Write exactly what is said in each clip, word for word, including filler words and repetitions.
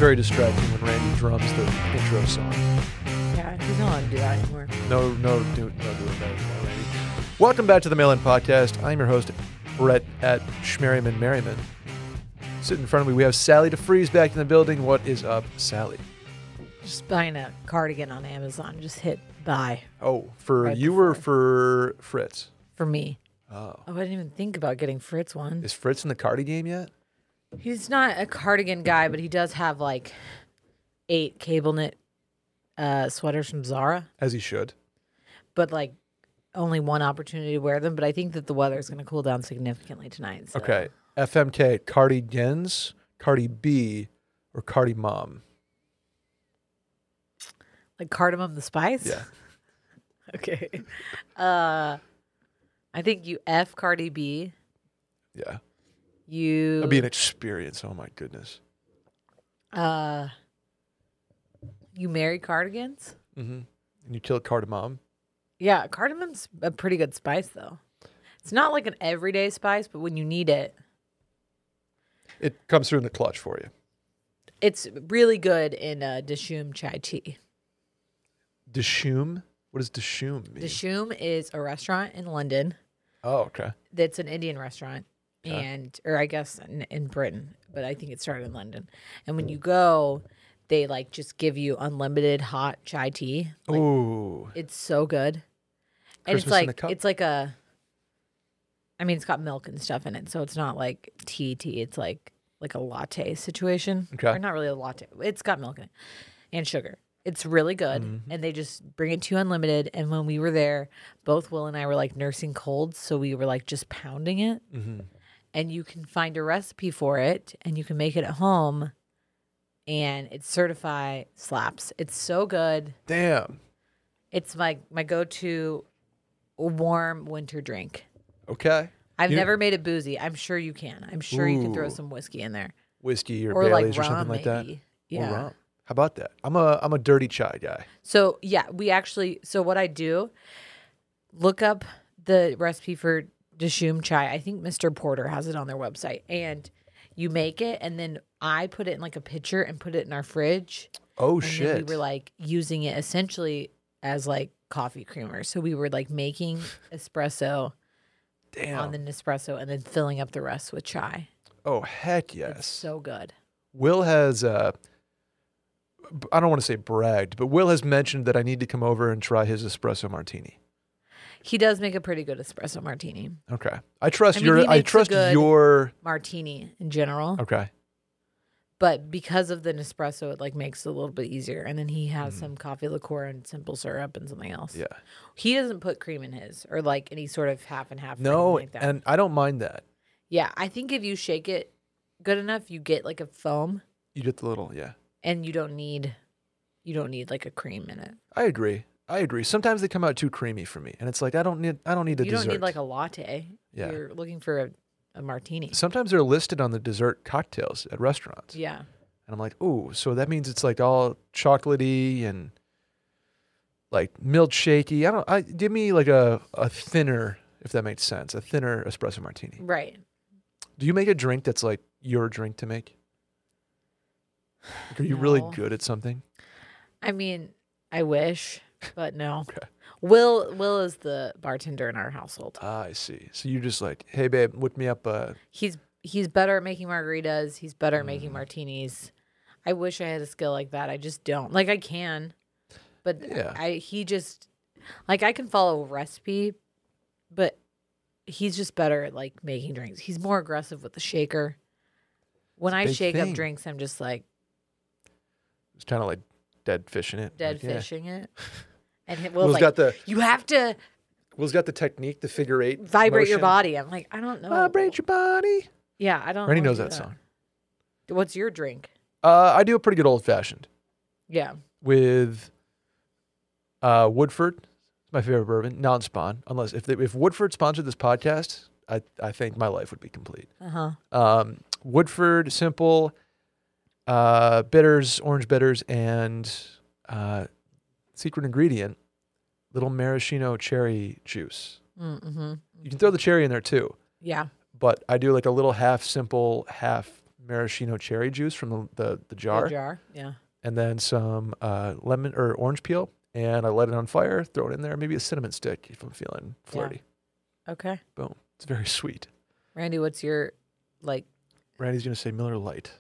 very distracting when Randy drums the intro song. Yeah, he's not allowed to do that anymore. No, no, do, no doing that anymore, Randy. Welcome back to the Mail-In Podcast. I'm your host, Brett at Schmerriman Merriman. Sitting in front of me, we have Sally DeFries back in the building. What is up, Sally? Just buying a cardigan on Amazon. Just hit buy Oh, for Right you or before. for Fritz? for me. Oh. Oh, I didn't even think about getting Fritz one. Is Fritz in the cardi game yet? He's not a cardigan guy, but he does have like eight cable knit uh, sweaters from Zara, As he should. but like only one opportunity to wear them. But I think that the weather is going to cool down significantly tonight. So. Okay. F M K, cardigans, Cardi B, or Cardi Mom? Like cardamom the spice? Yeah. Okay. Uh, I think you F Cardi B. Yeah. You. That'd be an experience. Oh, my goodness. Uh, you marry cardigans? Mm-hmm. And you kill cardamom? Yeah, cardamom's a pretty good spice, though. It's not like an everyday spice, but when you need it, It comes through in the clutch for you. it's really good in uh, Dishoom chai tea. Dishoom? What does Dishoom mean? Dishoom is a restaurant in London Oh, okay. that's an Indian restaurant, Okay. and or I guess in, in Britain, but I think it started in London. And when you go, they like just give you unlimited hot chai tea. Like, Ooh. it's so good. And Christmas it's like in a cup? it's like a I mean it's got milk and stuff in it, so it's not like tea tea. It's like like a latte situation. Okay. Or not really a latte. It's got milk in it and sugar. It's really good. Mm-hmm. And they just bring it to you unlimited. And when we were there, both Will and I were like nursing colds, so we were like just pounding it. Mm-hmm. And you can find a recipe for it and you can make it at home, and it's certified slaps. It's so good. Damn. It's my my go-to warm winter drink. Okay. I've You- never made it boozy. I'm sure you can. I'm sure you can throw Ooh. some whiskey in there, Whiskey or, or like Baileys or rum, something like that. maybe. Or Yeah. rum. How about that? I'm a I'm a dirty chai guy. So yeah, we actually. So what I do, look up the recipe for Dishoom chai. I think Mister Porter has it on their website, and you make it, and then I put it in like a pitcher and put it in our fridge. Oh And shit. then we were like using it essentially as like coffee creamer. So we were like making espresso Damn. on the Nespresso and then filling up the rest with chai. oh heck It's yes. so good. Will has uh b- I don't want to say bragged, but Will has mentioned that I need to come over and try his espresso martini. He does make a pretty good espresso martini. Okay. I trust I mean, your he I makes a trust good- your Martini in general. Okay. But because of the Nespresso, it like makes it a little bit easier. And then he has Mm. some coffee liqueur and simple syrup and something else. Yeah. He doesn't put cream in his or like any sort of half and half. or No, anything like that. and I don't mind that. Yeah, I think if you shake it good enough, you get like a foam, You get the little, yeah. and you don't need, you don't need like a cream in it. I agree. I agree. Sometimes they come out too creamy for me, and it's like I don't need I don't need a You dessert. don't need like a latte. Yeah. You're looking for a, a martini. Sometimes they're listed on the dessert cocktails at restaurants. Yeah. And I'm like, "Ooh, so that means it's like all chocolatey and like milkshakey. I don't I give me like a a thinner, if that makes sense, a thinner espresso martini." Right. Do you make a drink that's like your drink to make? Like, are you really No. good at something? I mean, I wish, but no. Okay. Will Will is the bartender in our household. Ah, I see. So you're just like, "Hey babe, whip me up uh He's he's better at making margaritas. He's better at making Mm. martinis. I wish I had a skill like that. I just don't. Like I can, but Yeah. I he just like I can follow a recipe, but he's just better at like making drinks. He's more aggressive with the shaker. When It's a I big shake thing. up drinks, I'm just like it's kind of like dead fish in it." dead Like, yeah. fishing it. And he- Will's Will's like, got the you have to Will's got the technique, the figure eight. vibrate your motion. body. I'm like, I don't know. Vibrate your body. Yeah, I don't. Randy wanna knows do that song. What's your drink? Uh, I do a pretty good old fashioned Yeah. with uh, Woodford. It's my favorite bourbon. Non-spawn, unless if they, if Woodford sponsored this podcast, I I think my life would be complete. Uh huh. Um, Woodford simple, uh, bitters, orange bitters, and uh, secret ingredient, little maraschino cherry juice. Mm-hmm. You can throw the cherry in there too, Yeah. but I do like a little half simple, half maraschino cherry juice from the the, the jar, The jar. Yeah. and then some uh, lemon or orange peel, and I let it on fire. Throw it in there, maybe a cinnamon stick if I'm feeling flirty. Okay. Boom. It's very sweet. Randy, what's your like? Randy's gonna say Miller Lite.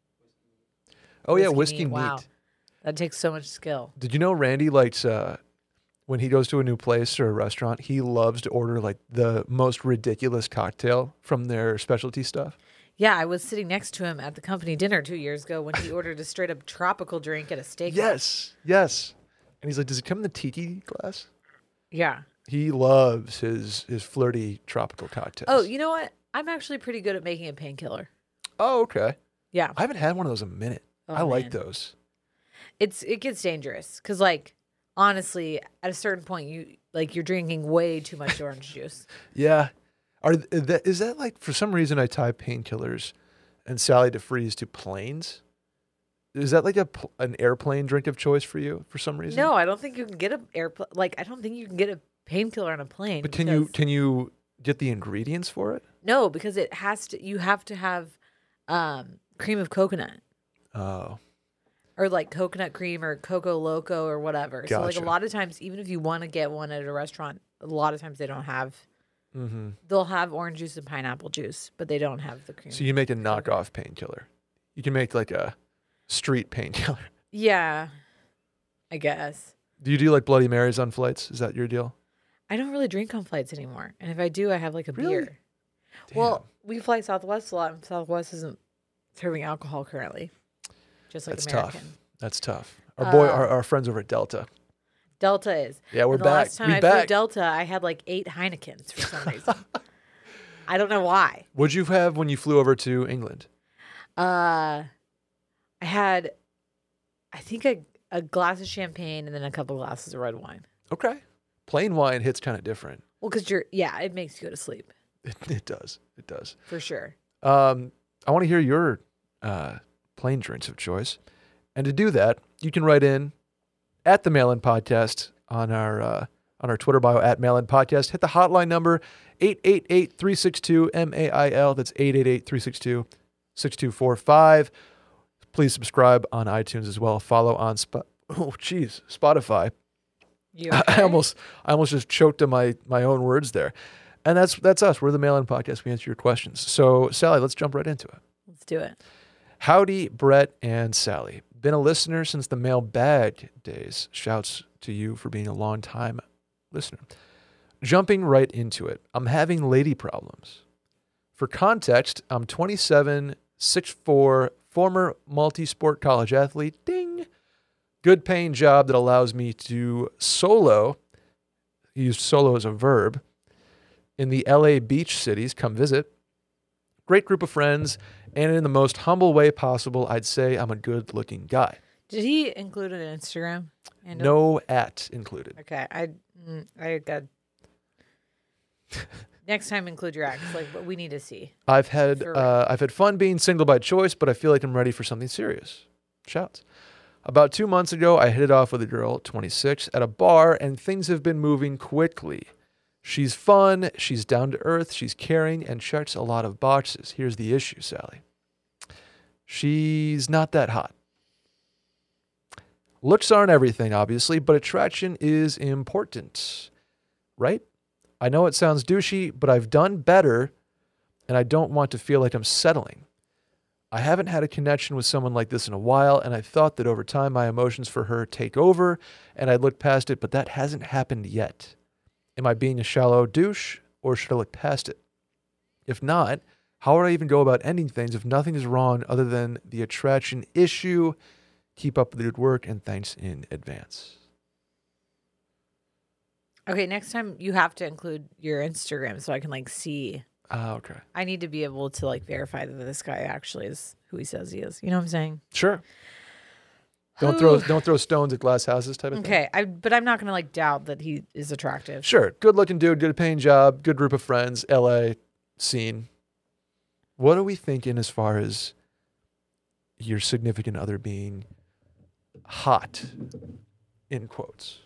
Oh yeah, whiskey neat. Wow, that takes so much skill. Did you know Randy likes uh, when he goes to a new place or a restaurant, he loves to order like the most ridiculous cocktail from their specialty stuff. Yeah, I was sitting next to him at the company dinner two years ago when he ordered a straight up tropical drink at a steakhouse. Yes, yes. And he's like, "Does it come in the tiki glass?" Yeah. He loves his his flirty tropical cocktails. Oh, you know what? I'm actually pretty good at making a painkiller. Oh, okay. Yeah. I haven't had one of those in a minute. Oh, I like man. those. It's it gets dangerous because, like, honestly, at a certain point, you like you're drinking way too much orange juice. Yeah. Are th- that, is that like, for some reason I tie painkillers and Sally DeFries to planes? Is that like a pl- an airplane drink of choice for you for some reason? No, I don't think you can get a airplane. Like, I don't think you can get a painkiller on a plane. But can you because- can you get the ingredients for it? No, because it has to. You have to have um, cream of coconut. Oh. Or like coconut cream or Coco Loco or whatever. So like a Gotcha. lot of times, even if you want to get one at a restaurant, a lot of times they don't have. Mm-hmm. They'll have orange juice and pineapple juice, but they don't have the cream. So you make a knockoff painkiller. You can make like a street painkiller. Yeah, I guess. Do you do like Bloody Marys on flights? Is that your deal? I don't really drink on flights anymore, and if I do, I have like a Really? beer. Damn. Well, we fly Southwest a lot, and Southwest isn't serving alcohol currently, just like That's American. tough. That's tough. Our boy, Uh, our, our friends over at Delta. Delta is. Yeah, we're and the back. last time we I back. flew Delta, I had like eight Heinekens for some reason. I don't know why. What'd you have when you flew over to England? Uh, I had, I think a, a glass of champagne and then a couple glasses of red wine. Okay. Plain wine hits kind of different. Well, because you're, yeah, it makes you go to sleep It, it does. It does. for sure. Um, I want to hear your uh, plain drinks of choice. And to do that, you can write in at the Mail In Podcast on our uh, on our Twitter bio at Mail In Podcast. Hit the hotline number eight eight eight, three six two, M A I L. That's eight eight eight, three six two, six two four five. Please subscribe on iTunes as well. Follow on Sp- oh, geez, Spotify. You I okay? almost I almost just choked on my my own words there. And that's that's us. We're the Mail In Podcast. We answer your questions. So, Sally, let's jump right into it. Let's do it. Howdy, Brett and Sally. Been a listener since the mailbag days. Shouts to you for being a long time listener. Jumping right into it. I'm having lady problems. For context, I'm twenty-seven, six foot four, former multi-sport college athlete. Ding. Good paying job that allows me to solo. He used solo as a verb. In the L A beach cities, come visit. Great group of friends, and in the most humble way possible, I'd say I'm a good-looking guy. Did he include an Instagram? handle? No at included. Okay. I, mm, I got. Next time, include your ex. Like, what we need to see. I've had For- uh, I've had fun being single by choice, but I feel like I'm ready for something serious. Shouts. About two months ago, I hit it off with a girl, twenty-six, at a bar, and things have been moving quickly. She's fun, she's down to earth, she's caring, and checks a lot of boxes. Here's the issue, Sally. She's not that hot. Looks aren't everything, obviously, but attraction is important, right? I know it sounds douchey, but I've done better, and I don't want to feel like I'm settling. I haven't had a connection with someone like this in a while, and I thought that over time my emotions for her take over, and I'd look past it, but that hasn't happened yet. Am I being a shallow douche, or should I look past it? If not, how would I even go about ending things if nothing is wrong other than the attraction issue? Keep up the good work, and thanks in advance. Okay, next time you have to include your Instagram so I can like see. Ah, okay. I need to be able to like verify that this guy actually is who he says he is. You know what I'm saying? Sure. Don't throw don't throw stones at glass houses type of thing. Okay, I but I'm not gonna like doubt that he is attractive. Sure. Good looking dude, good paying job, good group of friends, L A scene. What are we thinking as far as your significant other being hot in quotes?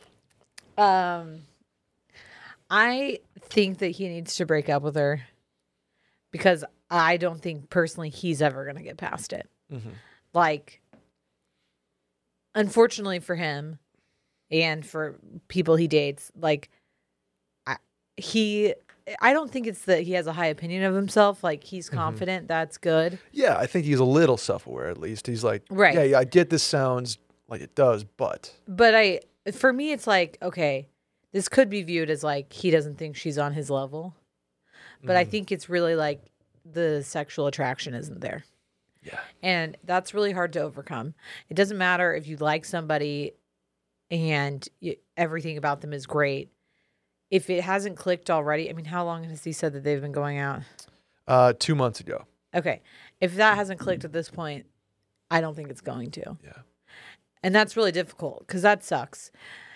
Um, I think that he needs to break up with her because I don't think personally he's ever going to get past it. Mm-hmm. Like, unfortunately for him and for people he dates, like, I, he, I don't think it's that he has a high opinion of himself. Like, he's confident. Mm-hmm. That's good. Yeah, I think he's a little self-aware at least. He's like, right. yeah, yeah, I get this sounds like it does, but. But I, for me, it's like, okay, this could be viewed as like he doesn't think she's on his level. But mm. I think it's really like the sexual attraction isn't there. Yeah. And that's really hard to overcome. It doesn't matter if you like somebody and you, everything about them is great. If it hasn't clicked already, I mean, how long has he said that they've been going out? Uh, two months ago. Okay. If that hasn't clicked at this point, I don't think it's going to. Yeah. And that's really difficult because that sucks.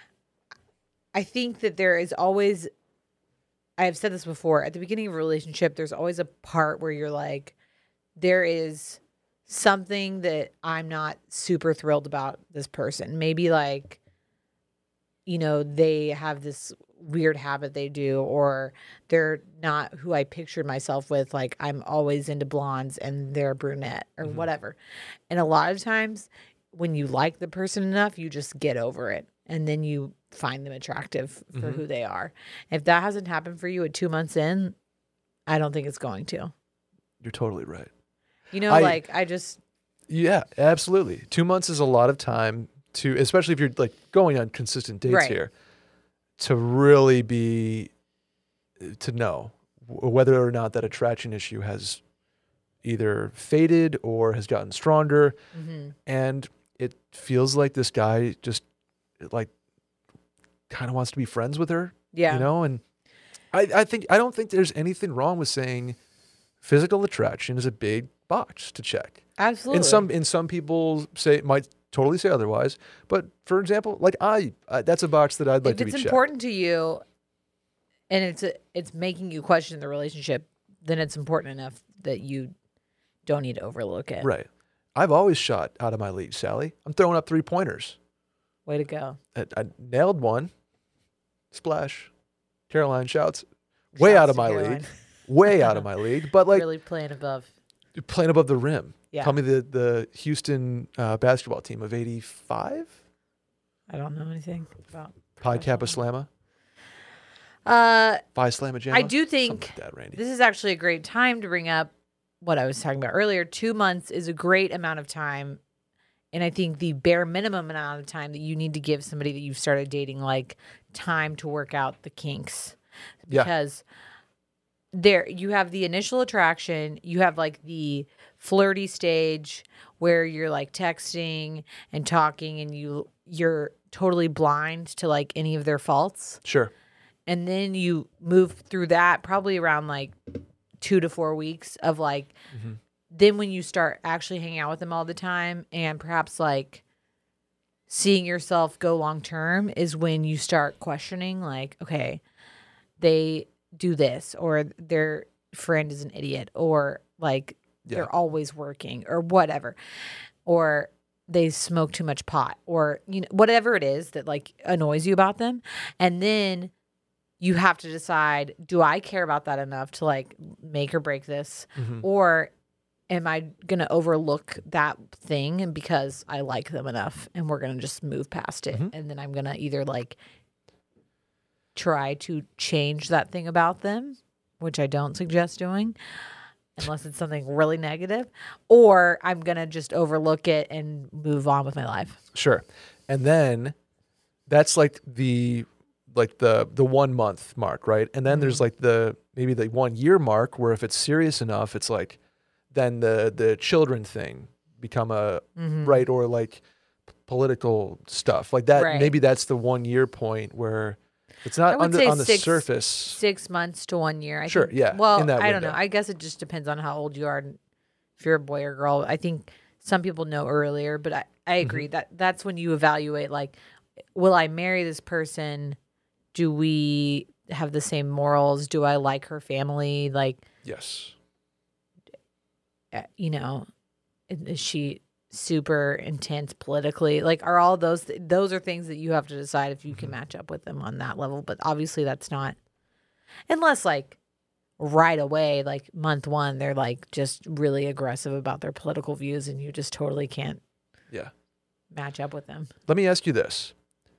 I think that there is always, I have said this before, at the beginning of a relationship, there's always a part where you're like, there is something that I'm not super thrilled about this person. Maybe like, you know, they have this weird habit they do, or they're not who I pictured myself with. Like, I'm always into blondes and they're brunette or mm-hmm. whatever. And a lot of times when you like the person enough, you just get over it. And then you find them attractive for mm-hmm. who they are. If that hasn't happened for you at two months in, I don't think it's going to. You're totally right. You know, I, like I just. Yeah, absolutely. Two months is a lot of time to, especially if you're like going on consistent dates right. here, to really be, to know whether or not that attraction issue has either faded or has gotten stronger. Mm-hmm. And it feels like this guy just like kind of wants to be friends with her. Yeah. You know, and I, I think, I don't think there's anything wrong with saying physical attraction is a big box to check. Absolutely. In some, in some people say, might totally say otherwise, but for example, like I, uh, that's a box that I'd like if to be it's checked. important to you and it's, a, it's making you question the relationship, then it's important enough that you don't need to overlook it. Right. I've always shot out of my league, Sally. I'm throwing up three pointers. Way to go. I, I nailed one. Splash. Caroline shouts. Way Shouts out of my Caroline. league. Way out of my league. But like really playing above. Playing above the rim. Yeah. Tell me the, the Houston uh, basketball team of eighty-five? I don't know anything about Pi Kappa Slamma? Uh, Phi Slamma Jamma? I do think like that, Randy. This is actually a great time to bring up what I was talking about earlier. Two months is a great amount of time. And I think the bare minimum amount of time that you need to give somebody that you've started dating, like time to work out the kinks. Because yeah. there you have the initial attraction, you have like the flirty stage where you're like texting and talking and you you're totally blind to like any of their faults. Sure. And then you move through that probably around like two to four weeks of like mm-hmm. Then when you start actually hanging out with them all the time and perhaps like seeing yourself go long term is when you start questioning like, okay, they do this or their friend is an idiot or like yeah. they're always working or whatever. Or they smoke too much pot or, you know, whatever it is that like annoys you about them. And then you have to decide, do I care about that enough to like make or break this? Mm-hmm. Or am I going to overlook that thing and because I like them enough and we're going to just move past it? Mm-hmm. And then I'm going to either like try to change that thing about them, which I don't suggest doing unless it's something really negative, or I'm going to just overlook it and move on with my life. Sure. And then that's like the like the the one month mark, right? And then mm-hmm. there's like the maybe the one year mark where if it's serious enough, it's like then the the children thing become a mm-hmm. right or like p- political stuff like that. Right. Maybe that's the one year point where it's not under on the six, surface. Six months to one year. I sure. think, Yeah. Well, in that I window. don't know. I guess it just depends on how old you are. If you're a boy or girl, I think some people know earlier, but I, I agree mm-hmm. that that's when you evaluate like, will I marry this person? Do we have the same morals? Do I like her family? Like, yes. You know, is she super intense politically? Like, are all those those are things that you have to decide if you can match up with them on that level. But obviously, that's not unless like right away, like month one, they're like just really aggressive about their political views, and you just totally can't Yeah. match up with them. Let me ask you this.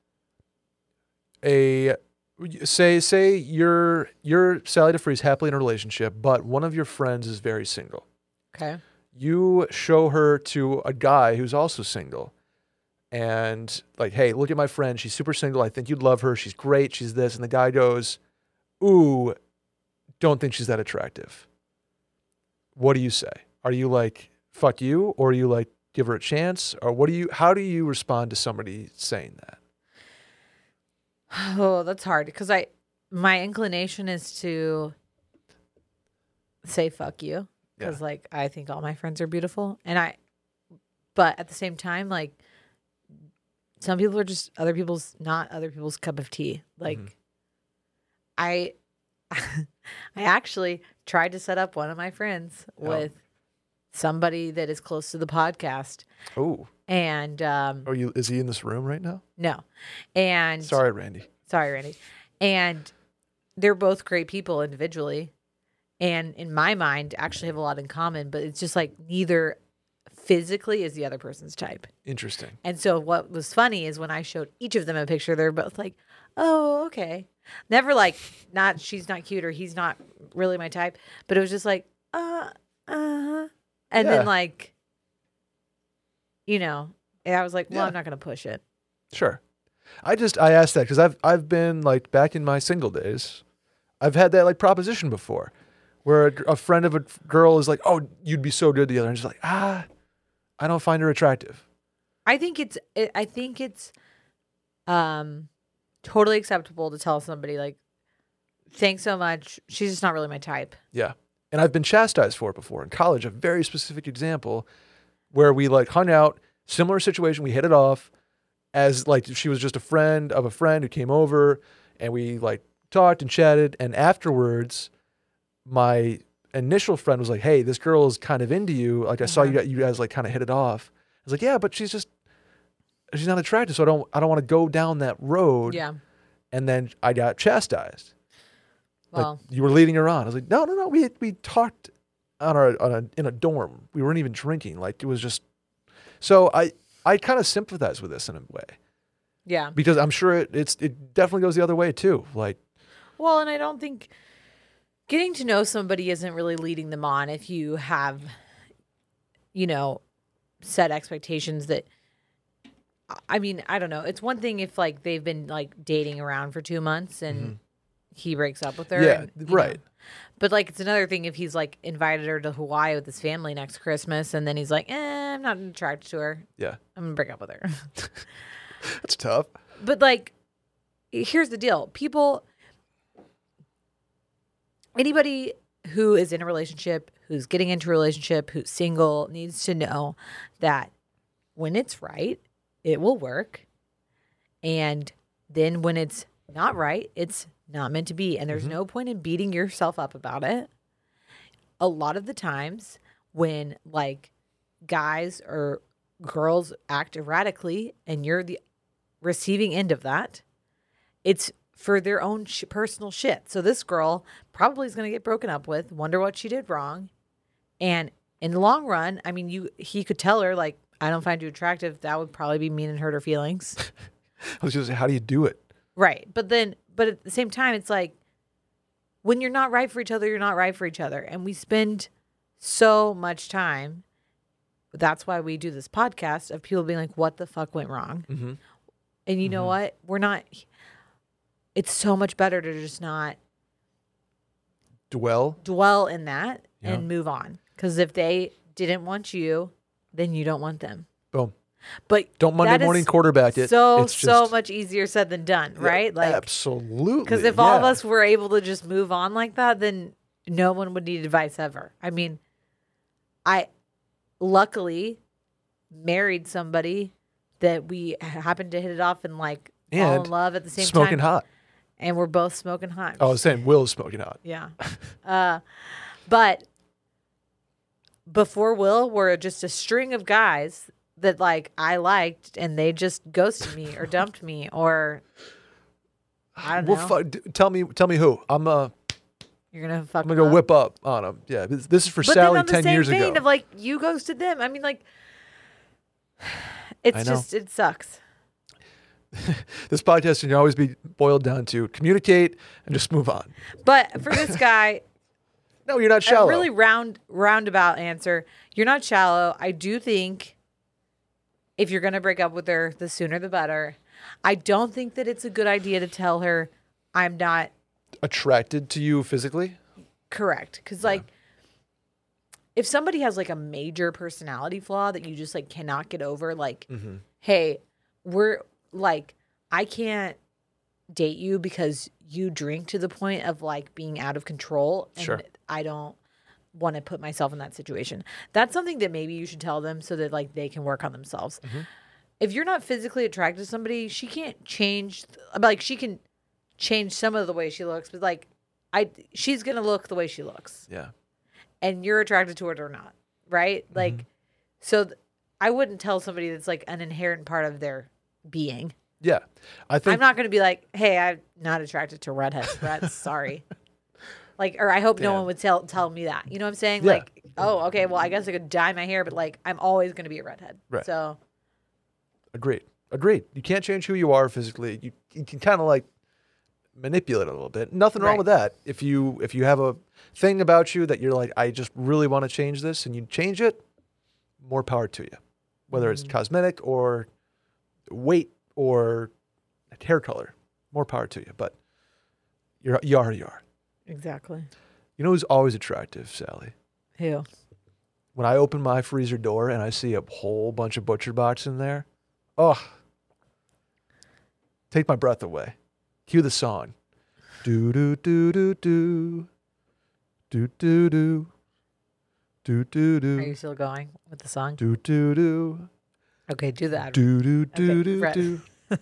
A say say you're you're Sally DeFreeze happily in a relationship, but one of your friends is very single. Okay. You show her to a guy who's also single. And like, hey, look at my friend. She's super single. I think you'd love her. She's great. She's this. And the guy goes, ooh, don't think she's that attractive. What do you say? Are you like, fuck you? Or are you like, give her a chance? Or what do you, how do you respond to somebody saying that? Oh, that's hard because I, my inclination is to say fuck you because Yeah. like I think all my friends are beautiful, and I, but at the same time, like some people are just other people's not other people's cup of tea. Like Mhm. I, I actually tried to set up one of my friends Oh. with somebody that is close to the podcast, Oh, and um, are you, is he in this room right now? no, and Sorry, Randy. Sorry, Randy. And they're both great people individually. And in my mind, actually have a lot in common, but it's just like neither physically is the other person's type. Interesting. And so what was funny is when I showed each of them a picture, they're both like, oh, okay. Never like, not, she's not cute or he's not really my type. But it was just like, uh, uh. And Yeah. then like, you know, and I was like, well, Yeah. I'm not going to push it. Sure. I just, I asked that because I've, I've been like back in my single days, I've had that like proposition before where a, a friend of a girl is like, oh, you'd be so good together. And just like, ah, I don't find her attractive. I think it's it, I think it's um totally acceptable to tell somebody like, thanks so much. She's just not really my type. Yeah. And I've been chastised for it before in college, a very specific example where we like hung out, similar situation. We hit it off as like she was just a friend of a friend who came over and we like talked and chatted. And afterwards, my initial friend was like, hey, this girl is kind of into you. Like I saw you, Uh-huh. got- you guys like kind of hit it off. I was like, yeah, but she's just, she's not attractive. So I don't, I don't want to go down that road. Yeah. And then I got chastised. Well, Like you were leading her on. I was like, no, no, no. We we talked on our on a in a dorm. We weren't even drinking. Like it was just. So I I kind of sympathize with this in a way yeah. because I'm sure it it's it definitely goes the other way too. Like Well, and I don't think getting to know somebody isn't really leading them on if you have, you know, set expectations that. I mean, I don't know. It's one thing if like they've been like dating around for two months and Mhm. he breaks up with her. Yeah, and, you right. know. But like it's another thing if he's like invited her to Hawaii with his family next Christmas and then he's like, eh, I'm not attracted to her. yeah, I'm gonna break up with her. that's tough. But like, here's the deal: people, anybody who is in a relationship, who's getting into a relationship, who's single, needs to know that when it's right, it will work, and then when it's not right, it's not meant to be. And there's Mhm. no point in beating yourself up about it. A lot of the times when like guys or girls act erratically and you're the receiving end of that, it's for their own sh- personal shit. So this girl probably is going to get broken up with, wonder what she did wrong. And in the long run, I mean, you he could tell her like, I don't find you attractive. That would probably be mean and hurt her feelings. I was just, how do you do it? Right. But then, but at the same time, it's like when you're not right for each other, you're not right for each other. And we spend so much time. That's why we do this podcast of people being like, what the fuck went wrong? Mm-hmm. And you know Mhm. what? We're not, it's so much better to just not Dwell. dwell in that Yeah. and move on. Because if they didn't want you, then you don't want them. Boom. But Don't Monday that is morning quarterback it. So, It's so just- much easier said than done, Yeah, right? Like, absolutely. because if all of yeah. us were able to just move on like that, then no one would need advice ever. I mean, I luckily married somebody that we happened to hit it off and like fall And in love at the same smoking time. hot. And we're both smoking hot. Oh, I was saying Will's smoking hot. Yeah. uh, but before Will were just a string of guys that like I liked and they just ghosted me or dumped me or I don't Well, know. fu- d- tell me, tell me who. I'm uh, You're gonna fuck. I'm gonna go whip up on him. Yeah, this, this is for but Sally then on the ten same years vein ago. of like you ghosted them. I mean, like, it's I know. just it sucks. This podcast can always be boiled down to communicate and just move on. But for this guy, No, you're not shallow. a really round roundabout answer. You're not shallow. I do think if you're gonna break up with her, the sooner the better. I don't think that it's a good idea to tell her I'm not Attracted to you physically? correct. Because like if somebody has like a major personality flaw that you just like cannot get over, like, Mm-hmm. hey, we're like, I can't date you because you drink to the point of like being out of control. And Sure. I don't want to put myself in that situation. That's something that maybe you should tell them so that like they can work on themselves. Mm-hmm. If you're not physically attracted to somebody, she can't change, like she can change some of the way she looks, but like I, she's going to look the way she looks. Yeah. And you're attracted to it or not, right? Like, Mm-hmm. so th- I wouldn't tell somebody that's like an inherent part of their being. Yeah. I think I'm not going to be like, hey, I'm not attracted to redheads. Brett, sorry. Like, or I hope no Yeah. one would tell tell me that. You know what I'm saying? Yeah. Like, oh, okay, well, I guess I could dye my hair, but like, I'm always going to be a redhead. Right. So, Agreed. Agreed. You can't change who you are physically. You you can kind of like manipulate it a little bit. Nothing wrong Right. with that. If you if you have a thing about you that you're like, I just really want to change this, and you change it, more power to you. Whether it's Mhm. cosmetic or weight or hair color, more power to you. But you're you are who you are. exactly. You know who's always attractive, Sally? Who? When I open my freezer door and I see a whole bunch of Butcher Box in there, oh, take my breath away. Cue the song. Do do do do do do do do do do Are you do still going with the song? do do do Okay, do that. do do do Okay, do Brett. do.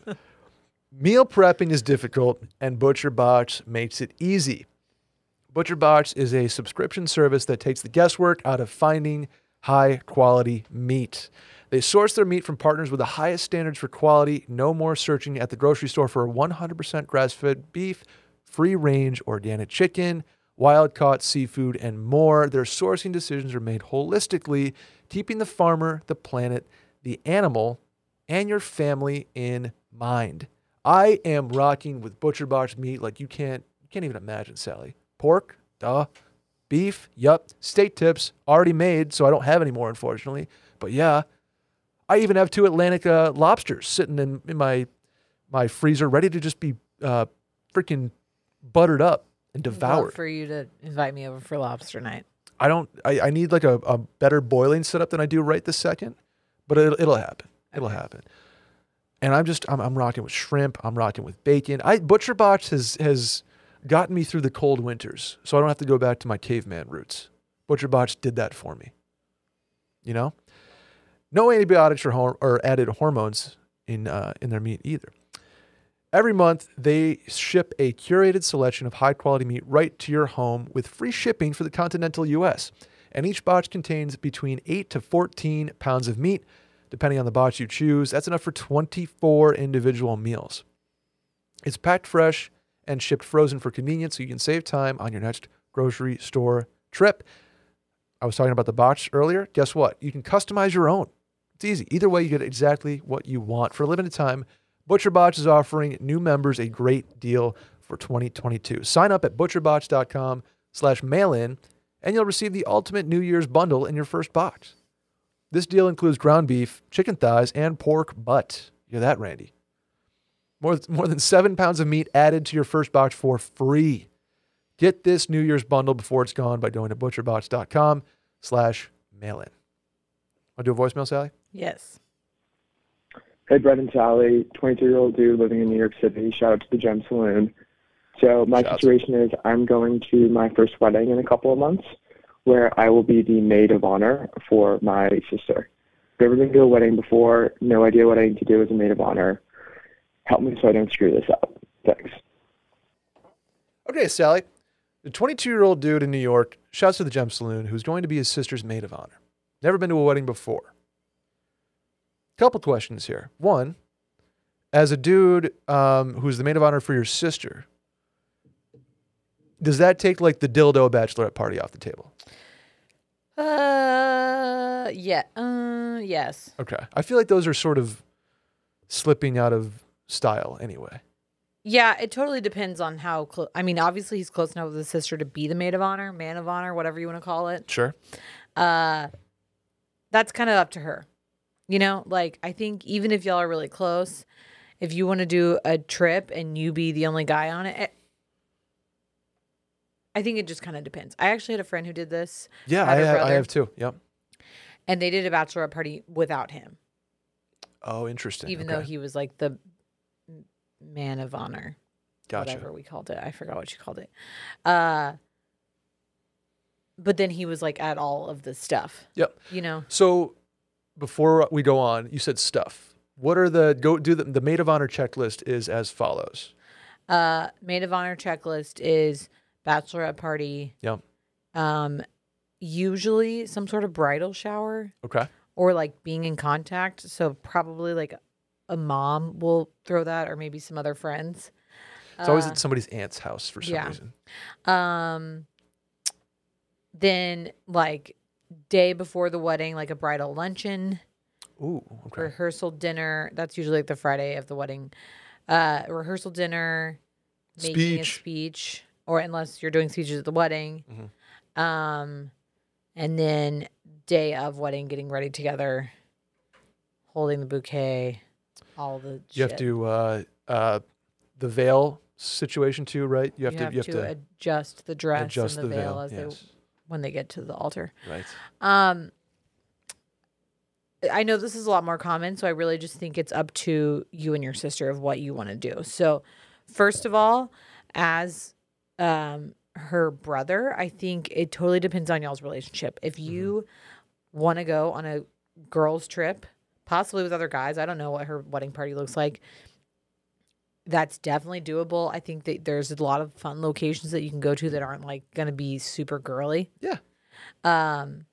Meal prepping is difficult, and Butcher Box makes it easy. Butcher Box is a subscription service that takes the guesswork out of finding high quality meat. They source their meat from partners with the highest standards for quality. No more searching at the grocery store for one hundred percent grass-fed beef, free-range organic chicken, wild-caught seafood, and more. Their sourcing decisions are made holistically, keeping the farmer, the planet, the animal, and your family in mind. I am rocking with Butcher Box meat like you can't you can't even imagine, Sally. Pork, duh. Beef, yup. Steak tips, already made, so I don't have any more, unfortunately. But yeah, I even have two Atlantic uh, lobsters sitting in, in my my freezer, ready to just be uh, freaking buttered up and I'd love devoured. for you to invite me over for lobster night. I don't. I, I need like a, a better boiling setup than I do right this second, but it'll, it'll happen. It'll Okay. happen. And I'm just I'm, I'm rocking with shrimp. I'm rocking with bacon. I Butcher Box has has gotten me through the cold winters, so I don't have to go back to my caveman roots. Butcher Box did that for me. You know, no antibiotics or, hor- or added hormones in uh, in their meat either. Every month, they ship a curated selection of high-quality meat right to your home with free shipping for the continental U S. And each box contains between eight to fourteen pounds of meat, depending on the box you choose. That's enough for twenty-four individual meals. It's packed fresh and shipped frozen for convenience, so you can save time on your next grocery store trip. I was talking about the box earlier. Guess what? You can customize your own. It's easy. Either way, you get exactly what you want. For a limited time, ButcherBox is offering new members a great deal for twenty twenty-two. Sign up at butcherbox.com slash mail-in, and you'll receive the ultimate New Year's bundle in your first box. This deal includes ground beef, chicken thighs, and pork butt. You hear that, Randy? More, more than seven pounds of meat added to your first box for free. Get this New Year's bundle before it's gone by going to butcherbox.com slash mail-in. Want to do a voicemail, Sally? Yes. Hey, Brett and Sally, twenty-two-year-old dude living in New York City. Shout out to the Gem Saloon. So my Shouts. situation is I'm going to my first wedding in a couple of months where I will be the maid of honor for my sister. Never been to a wedding before, no idea what I need to do as a maid of honor. Help me so I don't screw this up. Thanks. Okay, Sally. The twenty-two-year-old dude in New York shouts to the Gem Saloon who's going to be his sister's maid of honor. Never been to a wedding before. Couple questions here. One, as a dude um, who's the maid of honor for your sister, does that take like the dildo bachelorette party off the table? Uh, yeah. Uh, yes. Okay. I feel like those are sort of slipping out of style anyway. Yeah, it totally depends on how close. I mean, obviously he's close enough with his sister to be the maid of honor, man of honor, whatever you want to call it. Sure. Uh, that's kind of up to her. You know, like I think even if y'all are really close, if you want to do a trip and you be the only guy on it, I think it just kind of depends. I actually had a friend who did this. Yeah, had I, her ha- I brother, have too. Yep. And they did a bachelorette party without him, Oh, interesting. even Okay. though he was like the man of honor. Gotcha. Whatever we called it. I forgot what you called it. Uh, but then he was like at all of the stuff. Yep. You know? So before we go on, you said stuff. What are the go do the, the maid of honor checklist is as follows. Uh, maid of honor checklist is bachelorette party. Yep. Um, usually some sort of bridal shower Okay. or like being in contact. So probably like a mom will throw that or maybe some other friends. It's always Uh, at somebody's aunt's house for some yeah. reason. Um, then like day before the wedding, like a bridal luncheon, Ooh, okay. rehearsal dinner. That's usually like the Friday of the wedding. Uh, rehearsal dinner, making a Speech. speech, or unless you're doing speeches at the wedding. Mhm. Um, and then day of wedding, getting ready together, holding the bouquet, all the You have shit. to uh uh the veil situation too, right? You have you to have you have to, to adjust the dress adjust and the, the veil, veil. as Yes. they when they get to the altar. Right. Um, I know this is a lot more common, so I really just think it's up to you and your sister of what you want to do. So, first of all, as um her brother, I think it totally depends on y'all's relationship. If you want to go on a girls' trip, possibly with other guys, I don't know what her wedding party looks like. That's definitely doable. I think that there's a lot of fun locations that you can go to that aren't like going to be super girly. Yeah. Um,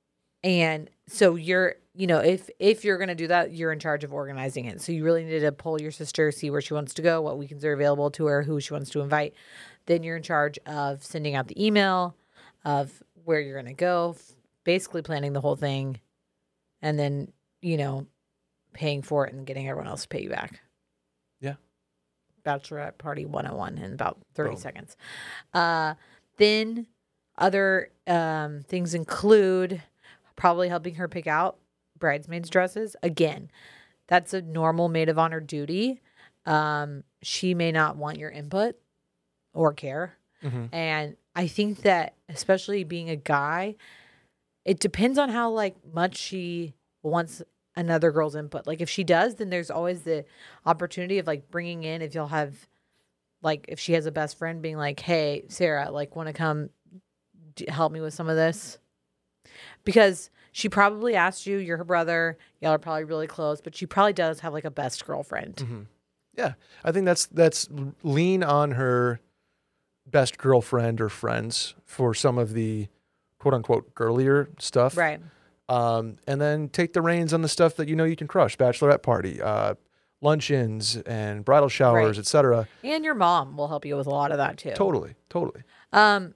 and so you're, you know, if if you're going to do that, you're in charge of organizing it. So you really need to pull your sister, see where she wants to go, what weekends are available to her, who she wants to invite. Then you're in charge of sending out the email of where you're going to go, f- basically planning the whole thing, and then, you know, paying for it and getting everyone else to pay you back. Yeah. Bachelorette party one oh one in about thirty Boom. seconds. Uh, then other um, things include probably helping her pick out bridesmaids' dresses. Again, that's a normal maid of honor duty. Um, she may not want your input or care. Mhm. And I think that especially being a guy, it depends on how like much she wants another girl's input. Like if she does, then there's always the opportunity of like bringing in, if you'll have like, if she has a best friend being like, hey, Sarah, like want to come d- help me with some of this? Because she probably asked you, you're her brother, y'all are probably really close, but she probably does have like a best girlfriend. Mhm. Yeah. I think that's that's lean on her best girlfriend or friends for some of the quote unquote girlier stuff. Right. Um, and then take the reins on the stuff that you know you can crush. Bachelorette party, uh, luncheons and bridal showers, Right. et cetera. And your mom will help you with a lot of that too. Totally. Totally. Um,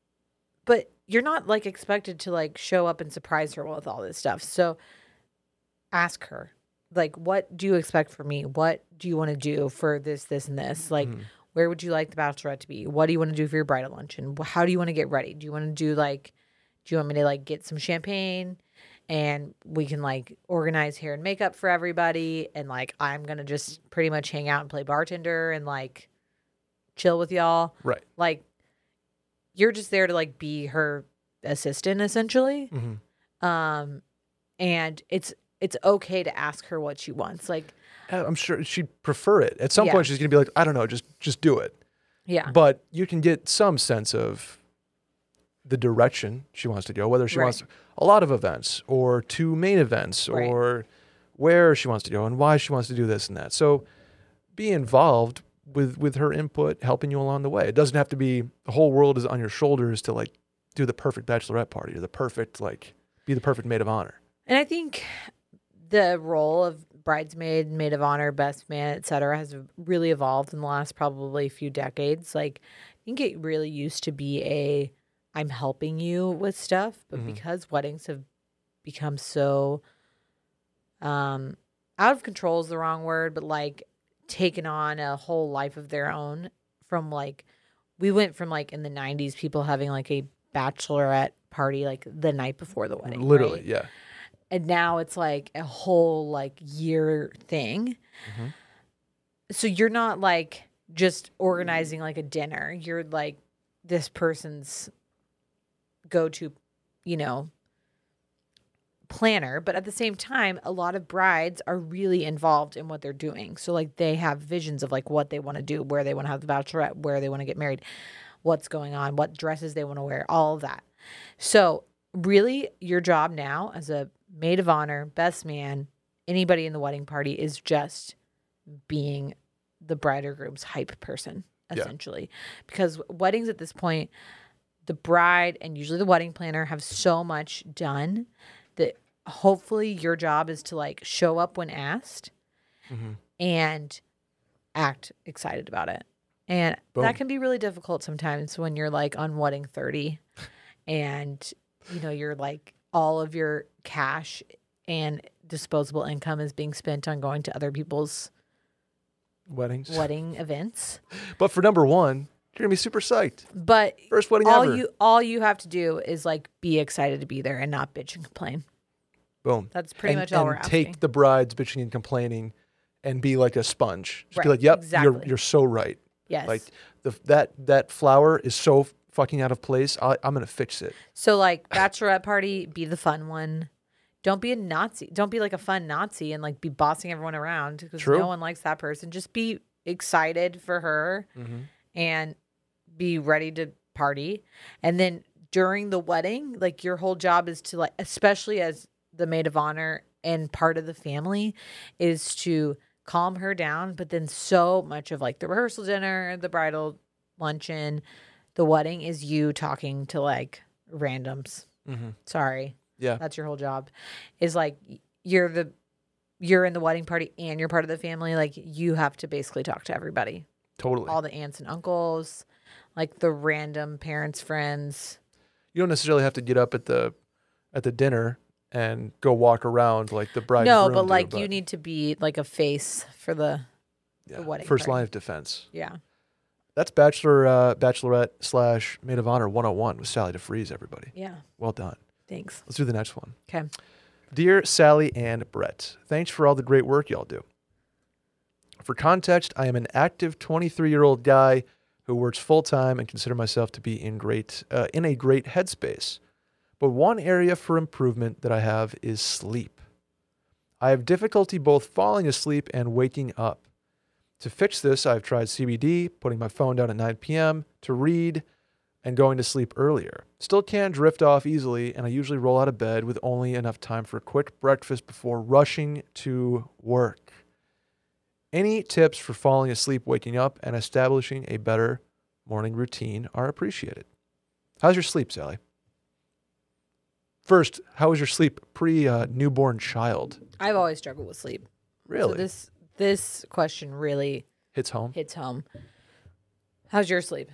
but you're not like expected to like show up and surprise her with all this stuff. So ask her, like, what do you expect from me? What do you want to do for this, this, and this? Like, Mhm. where would you like the bachelorette to be? What do you want to do for your bridal luncheon? Wh- How do you want to get ready? Do you want to do like, do you want me to like get some champagne and we can like organize hair and makeup for everybody? And like, I'm going to just pretty much hang out and play bartender and like chill with y'all. Right. Like, you're just there to like be her assistant essentially. Mhm. Um, and it's, it's okay to ask her what she wants. Like, Uh, I'm sure she'd prefer it. At some Yeah. point, she's gonna be like, I don't know, just just do it. yeah, But you can get some sense of the direction she wants to go, whether she Right. wants a lot of events or two main events Right. or where she wants to go and why she wants to do this and that. So be involved with with her input, helping you along the way. It doesn't have to be the whole world is on your shoulders to like do the perfect bachelorette party or the perfect like be the perfect maid of honor. and I think the role of bridesmaid, maid of honor, best man, et cetera, has really evolved in the last probably few decades. Like, I think it really used to be a I'm helping you with stuff, but Mhm. because weddings have become so um out of control is the wrong word, but like taken on a whole life of their own from like we went from like in the nineties people having like a bachelorette party like the night before the wedding. Literally, right? yeah. And now it's like a whole like year thing. Mhm. So you're not like just organizing like a dinner. You're like this person's go-to, you know, planner. But at the same time, a lot of brides are really involved in what they're doing. So like they have visions of like what they want to do, where they want to have the bachelorette, where they want to get married, what's going on, what dresses they want to wear, all of that. So really your job now as a maid of honor, best man, anybody in the wedding party is just being the bride or groom's hype person, Yeah. essentially. Because weddings at this point, the bride and usually the wedding planner have so much done that hopefully your job is to like show up when asked Mhm. and act excited about it. And Boom. that can be really difficult sometimes when you're like on wedding thirty and you know you're like all of your cash and disposable income is being spent on going to other people's Weddings. wedding events. But for number one, you're gonna be super psyched. But First wedding all ever. you all you have to do is like be excited to be there and not bitch and complain. Boom. That's pretty and, much all and we're asking. take the brides bitching and complaining and be like a sponge. Just be Right, like, yep, exactly. you're you're so right. Yes. Like the that that flower is so fucking out of place. I, I'm gonna fix it. So like bachelorette party, be the fun one. Don't be a Nazi. Don't be like a fun Nazi and like be bossing everyone around because True. no one likes that person. Just be excited for her Mm-hmm. and be ready to party. And then during the wedding, like your whole job is to like, especially as the maid of honor and part of the family, is to calm her down. But then so much of like the rehearsal dinner, the bridal luncheon, the wedding is you talking to like randoms. Mm-hmm. Sorry. Yeah. That's your whole job. Is like you're the you're in the wedding party and you're part of the family. Like you have to basically talk to everybody. Totally. All the aunts and uncles, like the random parents, friends. You don't necessarily have to get up at the at the dinner and go walk around like the bride. No, and but groom like do, you need to be like a face for the yeah, the wedding first party. line of defense. Yeah. That's bachelor, uh, bachelorette slash maid of honor one oh one with Sally DeFries. Everybody, Yeah. well done. Thanks. Let's do the next one. Okay. Dear Sally and Brett, thanks for all the great work y'all do. For context, I am an active twenty-three-year-old guy who works full-time and consider myself to be in great uh, in a great headspace. But one area for improvement that I have is sleep. I have difficulty both falling asleep and waking up. To fix this, I've tried C B D, putting my phone down at nine p.m. to read, and going to sleep earlier. Still can drift off easily, and I usually roll out of bed with only enough time for a quick breakfast before rushing to work. Any tips for falling asleep, waking up, and establishing a better morning routine are appreciated. How's your sleep, Sally? First, how was your sleep pre-newborn child? I've always struggled with sleep. Really? So this this question really Hits home? hits home. How's your sleep?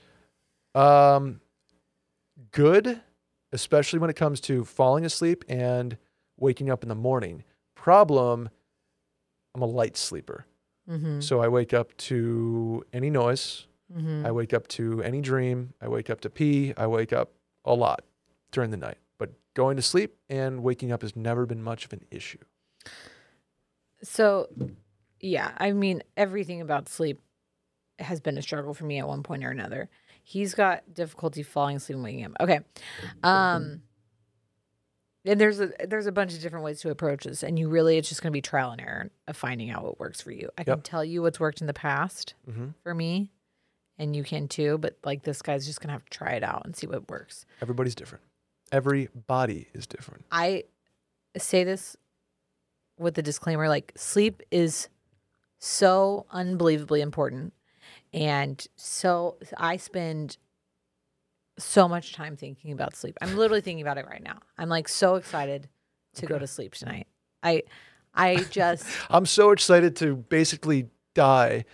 Um, good, especially when it comes to falling asleep and waking up in the morning. Problem, I'm a light sleeper. Mm-hmm. So I wake up to any noise. Mm-hmm. I wake up to any dream. I wake up to pee. I wake up a lot during the night. But going to sleep and waking up has never been much of an issue. So, yeah, I mean, everything about sleep has been a struggle for me at one point or another. He's got difficulty falling asleep and waking up. Okay. Um, and there's a there's a bunch of different ways to approach this, and you really it's just going to be trial and error of finding out what works for you. I can Yep. tell you what's worked in the past Mm-hmm. for me, and you can too. But like this guy's just going to have to try it out and see what works. Everybody's different. Every body is different. I say this with the disclaimer, like sleep is so unbelievably important. And so I spend so much time thinking about sleep. I'm literally thinking about it right now. I'm like so excited to go Okay. to sleep tonight. I I just I'm so excited to basically die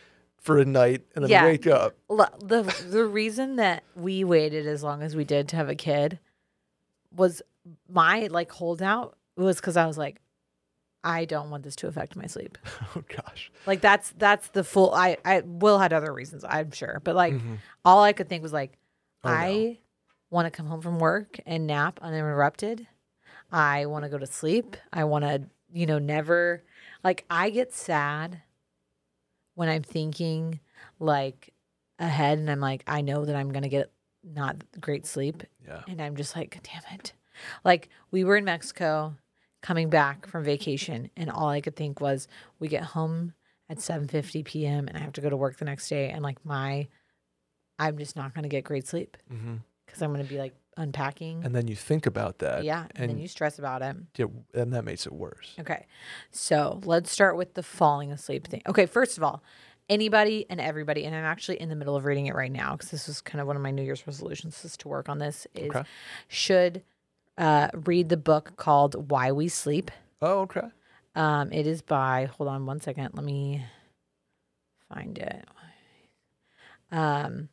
for a night and then Yeah. wake up. L- the the reason that we waited as long as we did to have a kid was my like holdout was because I was like, I don't want this to affect my sleep. Oh gosh. Like that's that's the full. I I Will had other reasons, I'm sure, but like Mhm. all I could think was like, Oh, no. I want to come home from work and nap uninterrupted. I want to go to sleep. I want to, you know, never like I get sad when I'm thinking like ahead and I'm like, I know that I'm going to get not great sleep. Yeah. And I'm just like, damn it. Like we were in Mexico coming back from vacation and all I could think was we get home at seven fifty p.m. and I have to go to work the next day and like my, I'm just not going to get great sleep hmm because I'm going to be like unpacking. And then you think about that. yeah. And, and then you stress about it. yeah, and that makes it worse. Okay. So let's start with the falling asleep thing. Okay. First of all, anybody and everybody, and I'm actually in the middle of reading it right now because this was kind of one of my New Year's resolutions is to work on this, is Okay. should uh, read the book called Why We Sleep. Oh, okay. Um, it is by, hold on one second. Let me find it. Um,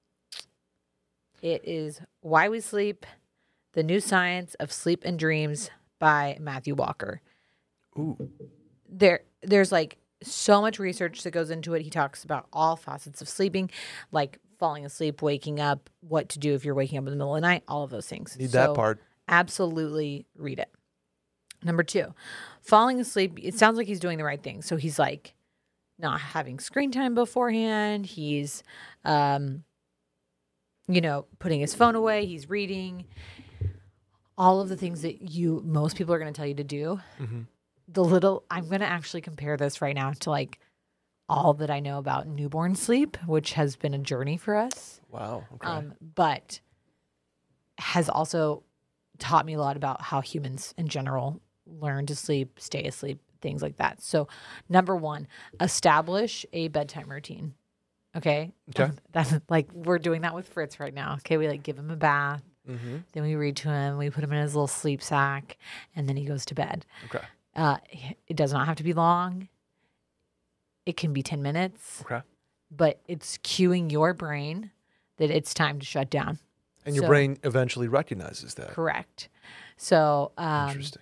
it is Why We Sleep, The New Science of Sleep and Dreams by Matthew Walker. Ooh. There, there's like so much research that goes into it. He talks about all facets of sleeping, like falling asleep, waking up, what to do if you're waking up in the middle of the night, all of those things. Need So that part. absolutely read it. Number two, falling asleep. It sounds like he's doing the right thing. So he's like not having screen time beforehand. He's, um, you know, putting his phone away. He's reading. All of the things that you, most people are going to tell you to do. Mm-hmm. The little, I'm going to actually compare this right now to like all that I know about newborn sleep, which has been a journey for us. Wow. Okay. Um, but has also taught me a lot about how humans in general learn to sleep, stay asleep, things like that. So, number one, establish a bedtime routine. Okay. Okay. That's like we're doing that with Fritz right now. Okay. We like give him a bath, mm-hmm. then we read to him, we put him in his little sleep sack, and then he goes to bed. Okay. Uh, it does not have to be long. It can be ten minutes, Okay. but it's cueing your brain that it's time to shut down. And your So- brain eventually recognizes that. Correct. So, um, Interesting.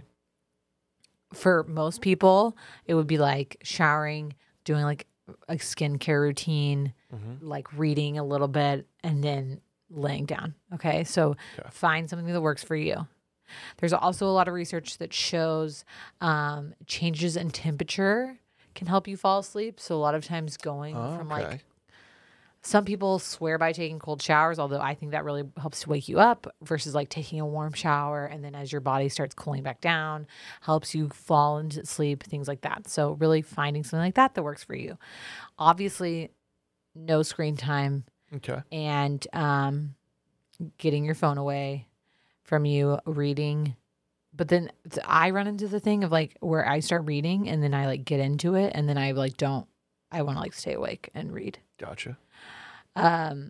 for most people, it would be like showering, doing like a skincare routine, Mm-hmm. like reading a little bit, and then laying down. Okay. So Okay. find something that works for you. There's also a lot of research that shows um, changes in temperature can help you fall asleep. So a lot of times going Oh, from okay. like, some people swear by taking cold showers, although I think that really helps to wake you up versus like taking a warm shower. And then as your body starts cooling back down, helps you fall into sleep, things like that. So really finding something like that that works for you. Obviously, no screen time Okay. and um, getting your phone away from you, reading. But then th- I run into the thing of like where I start reading and then I like get into it and then I like don't, I want to like stay awake and read. Gotcha. Um,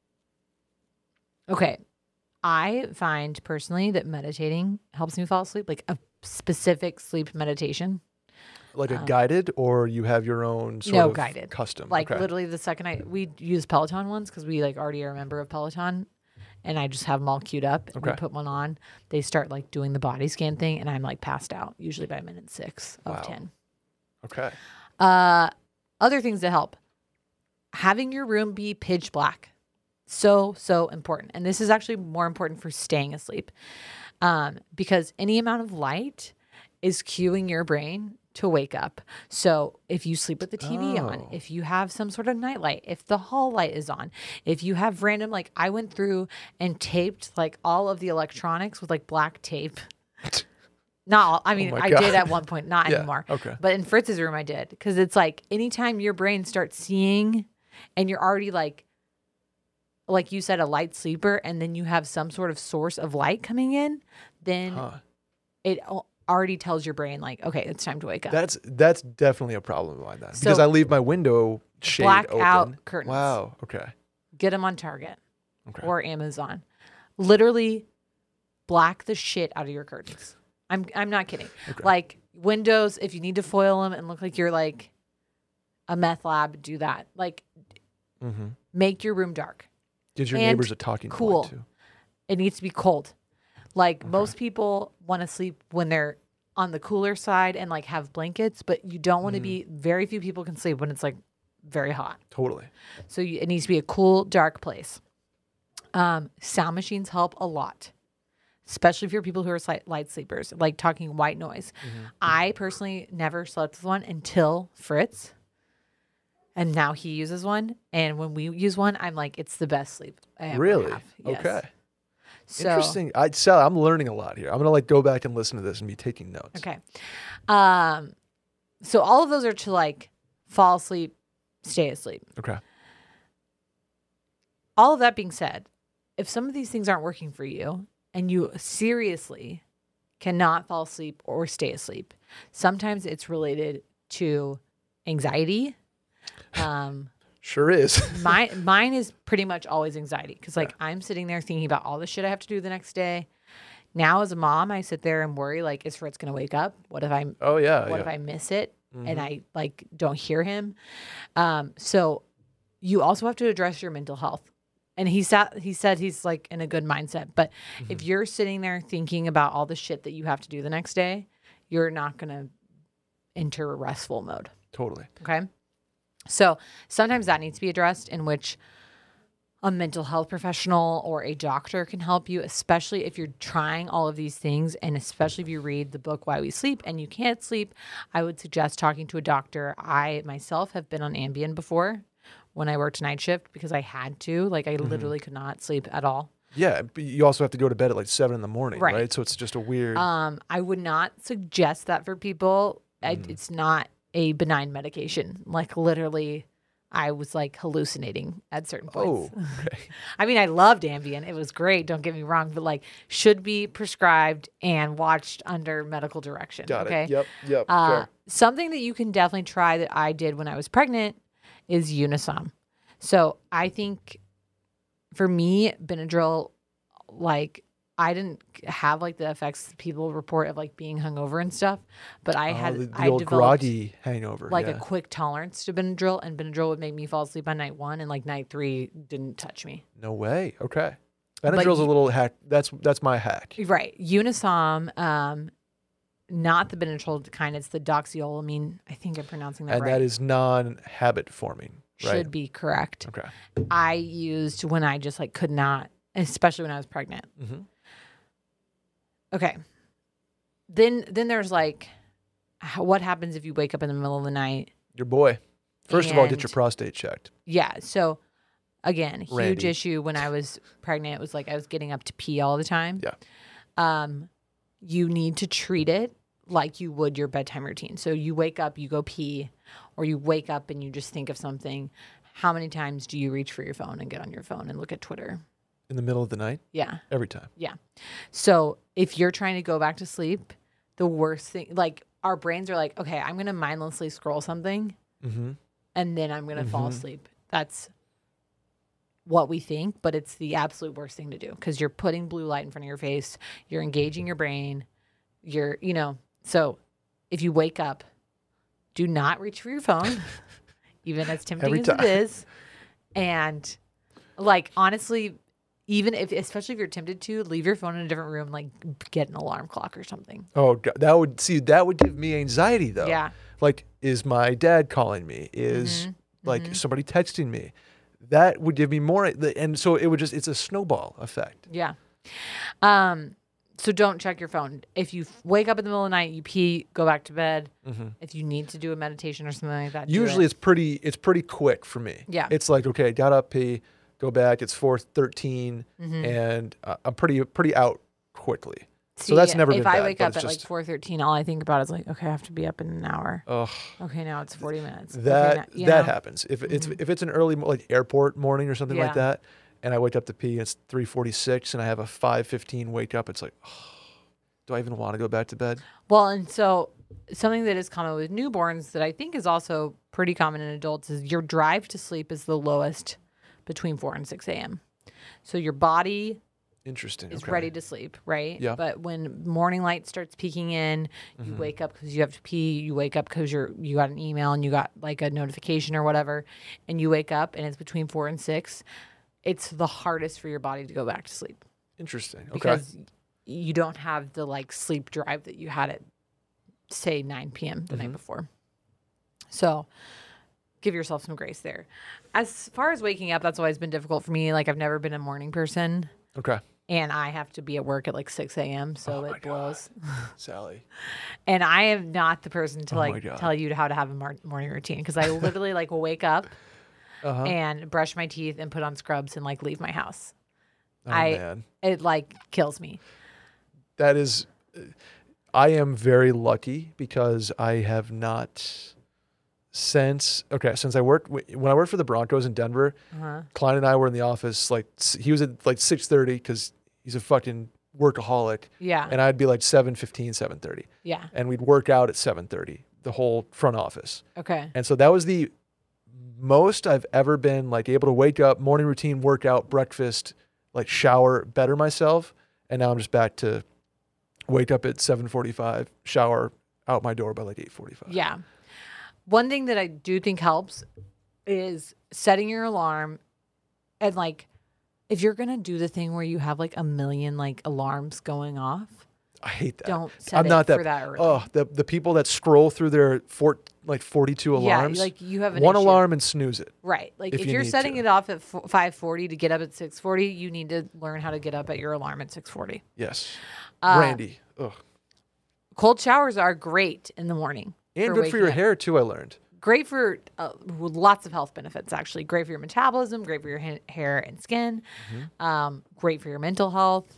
okay. I find personally that meditating helps me fall asleep, like a specific sleep meditation. Like a Um, guided, or you have your own sort No, of guided. custom? Like okay. literally the second I, we use Peloton ones because we like already are a member of Peloton and I just have them all queued up. And Okay. we put one on. They start like doing the body scan thing and I'm like passed out usually by minute six of Wow. ten. Okay. Uh, other things that help. Having your room be pitch black. So, so important. And this is actually more important for staying asleep um, because any amount of light is cueing your brain to wake up. So if you sleep with the T V on, Oh. if you have some sort of night light, if the hall light is on, if you have random, like I went through and taped like all of the electronics with like black tape. Not all, I mean, my I God. did at one point, not Yeah, anymore. okay. But in Fritz's room, I did. Because it's like anytime your brain starts seeing and you're already like, like you said, a light sleeper, and then you have some sort of source of light coming in, then Huh. it al- already tells your brain, like, okay, it's time to wake up. That's that's definitely a problem of mine then, So- because I leave my window shade Black open. out curtains. Wow. Okay. Get them on Target Okay. or Amazon. Literally black the shit out of your curtains. I'm I'm not kidding. Okay. Like windows, if you need to foil them and look like you're like a meth lab, do that. Like, Mm-hmm. make your room dark. Gives your And neighbors a talking cool. point too. It needs to be cold. Like most people want to sleep when they're on the cooler side and like have blankets, but you don't want to be, very few people can sleep when it's like very hot. Totally. So you, it needs to be a cool, dark place. Um, sound machines help a lot, especially if you're people who are slight, light sleepers, like talking white noise. Mm-hmm. I personally never slept with one until Fritz. And now he uses one. And when we use one, I'm like, it's the best sleep I ever Really? have. Yes. Okay. So, Interesting. I Sally, I'm learning a lot here. I'm gonna like go back and listen to this and be taking notes. Okay. Um, so all of those are to like fall asleep, stay asleep. Okay. All of that being said, if some of these things aren't working for you and you seriously cannot fall asleep or stay asleep, sometimes it's related to anxiety. Um, Sure is. mine, mine is pretty much always anxiety because like I'm sitting there thinking about all the shit I have to do the next day. Now as a mom, I sit there and worry like, is Fritz going to wake up? What if I, Oh yeah. what yeah. if I miss it Mhm. and I like don't hear him? Um, so you also have to address your mental health. And he sat, he said he's like in a good mindset. But if you're sitting there thinking about all the shit that you have to do the next day, you're not going to enter restful mode. Totally. Okay. So sometimes that needs to be addressed, in which a mental health professional or a doctor can help you, especially if you're trying all of these things. And especially if you read the book, Why We Sleep, and you can't sleep, I would suggest talking to a doctor. I myself have been on Ambien before when I worked night shift because I had to. Like I literally could not sleep at all. Yeah, but you also have to go to bed at like seven in the morning, Right. right? So it's just a weird. Um, I would not suggest that for people. I, it's not a benign medication. Like literally, I was like hallucinating at certain points. oh, okay. I mean, I loved Ambien. It was great. Don't get me wrong, but like should be prescribed and watched under medical direction. Got okay? it. Yep. Yep. Uh, fair. something that you can definitely try that I did when I was pregnant is Unisom. So I think for me, Benadryl, like I didn't have like the effects people report of like being hungover and stuff, but I Oh, had the, the I old developed groggy hangover. like yeah. a quick tolerance to Benadryl, and Benadryl would make me fall asleep on night one, and like night three didn't touch me. No way. Okay. But Benadryl's a you- little hack. That's that's my hack. Right, Unisom, um, not the Benadryl kind. It's the doxylamine. I think I'm pronouncing that And right. that is non-habit forming, right? Should be correct. Okay. I used when I just like could not, especially when I was pregnant. Mm-hmm. Okay. Then then there's like, how, what happens if you wake up in the middle of the night? Your boy. First of all, get your And- prostate checked. Yeah. So again, huge Randy. issue when I was pregnant. It was like I was getting up to pee all the time. Yeah. Um, you need to treat it like you would your bedtime routine. So you wake up, you go pee, or you wake up and you just think of something. How many times do you reach for your phone and get on your phone and look at Twitter? In the middle of the night? Yeah. Every time. Yeah. So if you're trying to go back to sleep, the worst thing, like our brains are like, okay, I'm going to mindlessly scroll something Mm-hmm. and then I'm going to fall Mhm. asleep. That's what we think, but it's the absolute worst thing to do because you're putting blue light in front of your face. You're engaging your brain. You're, you know, so if you wake up, do not reach for your phone, even as tempting Every as time. it is. And like, honestly, even if, especially if you're tempted to, leave your phone in a different room, like get an alarm clock or something. Oh, God, that would see that would give me anxiety though. Yeah. Like, is my dad calling me? Is Mhm. like Mhm. somebody texting me? That would give me more, and so it would just it's a snowball effect. Yeah. Um, so don't check your phone. If you f- wake up in the middle of the night, you pee, go back to bed. Mm-hmm. If you need to do a meditation or something like that, do Usually it. it's pretty it's pretty quick for me. Yeah. It's like, okay, got up, pee, go back. It's four thirteen, Mhm. and uh, I'm pretty pretty out quickly. See, so that's never if been I bad, wake but up it's at like just- four thirteen, all I think about is like, okay, I have to be up in an hour. Ugh, Okay, now it's forty minutes. Okay, that now- you that know? happens. If it's Mhm. if it's an early mo- like airport morning or something Yeah. like that, and I wake up to pee, and it's three forty-six, and I have a five fifteen wake up. It's like, do I even want to go back to bed? Well, and so something that is common with newborns that I think is also pretty common in adults is your drive to sleep is the lowest between four and six a.m. So your body Interesting. is okay. ready to sleep, right? Yeah. But when morning light starts peeking in, you Mhm. wake up because you have to pee. You wake up because you're you got an email and you got like a notification or whatever, and you wake up and it's between four and six. It's the hardest for your body to go back to sleep Interesting. Okay. because you don't have the like sleep drive that you had at say nine p.m. the Mhm. night before. So give yourself some grace there. As far as waking up, that's always been difficult for me. Like I've never been a morning person. Okay. And I have to be at work at like six a.m. So Oh my it blows. Sally. And I am not the person to Oh my like God. tell you how to have a mar- morning routine because I literally like will wake up Uh-huh. and brush my teeth and put on scrubs and like leave my house. Oh, I man. it like kills me. That is, I am very lucky because I have not since, okay, since I worked, when I worked for the Broncos in Denver, Uh-huh. Klein and I were in the office, like, s- he was at like six thirty because he's a fucking workaholic. Yeah. And I'd be like seven fifteen, seven thirty. yeah. And we'd work out at seven thirty, the whole front office. Okay. And so that was the most I've ever been like able to wake up, morning routine, workout, breakfast, like shower, better myself. And now I'm just back to wake up at seven forty-five, shower, out my door by like eight forty-five. Yeah. One thing that I do think helps is setting your alarm and like if you're going to do the thing where you have like a million like alarms going off, I hate that. don't set I'm it not that, for that early. Oh, the the people that scroll through their four, like forty-two alarms. Yeah, like you have an one issue. alarm and snooze it. Right. Like if if, you you're need setting to. it off at five forty to get up at six forty, you need to learn how to get up at your alarm at six forty. Yes. Uh, Randy. Ugh. Cold showers are great in the morning. And for good for your waking up. hair too, I learned. Great for uh, with lots of health benefits, actually. Great for your metabolism, great for your ha- hair and skin, Mm-hmm. um, great for your mental health.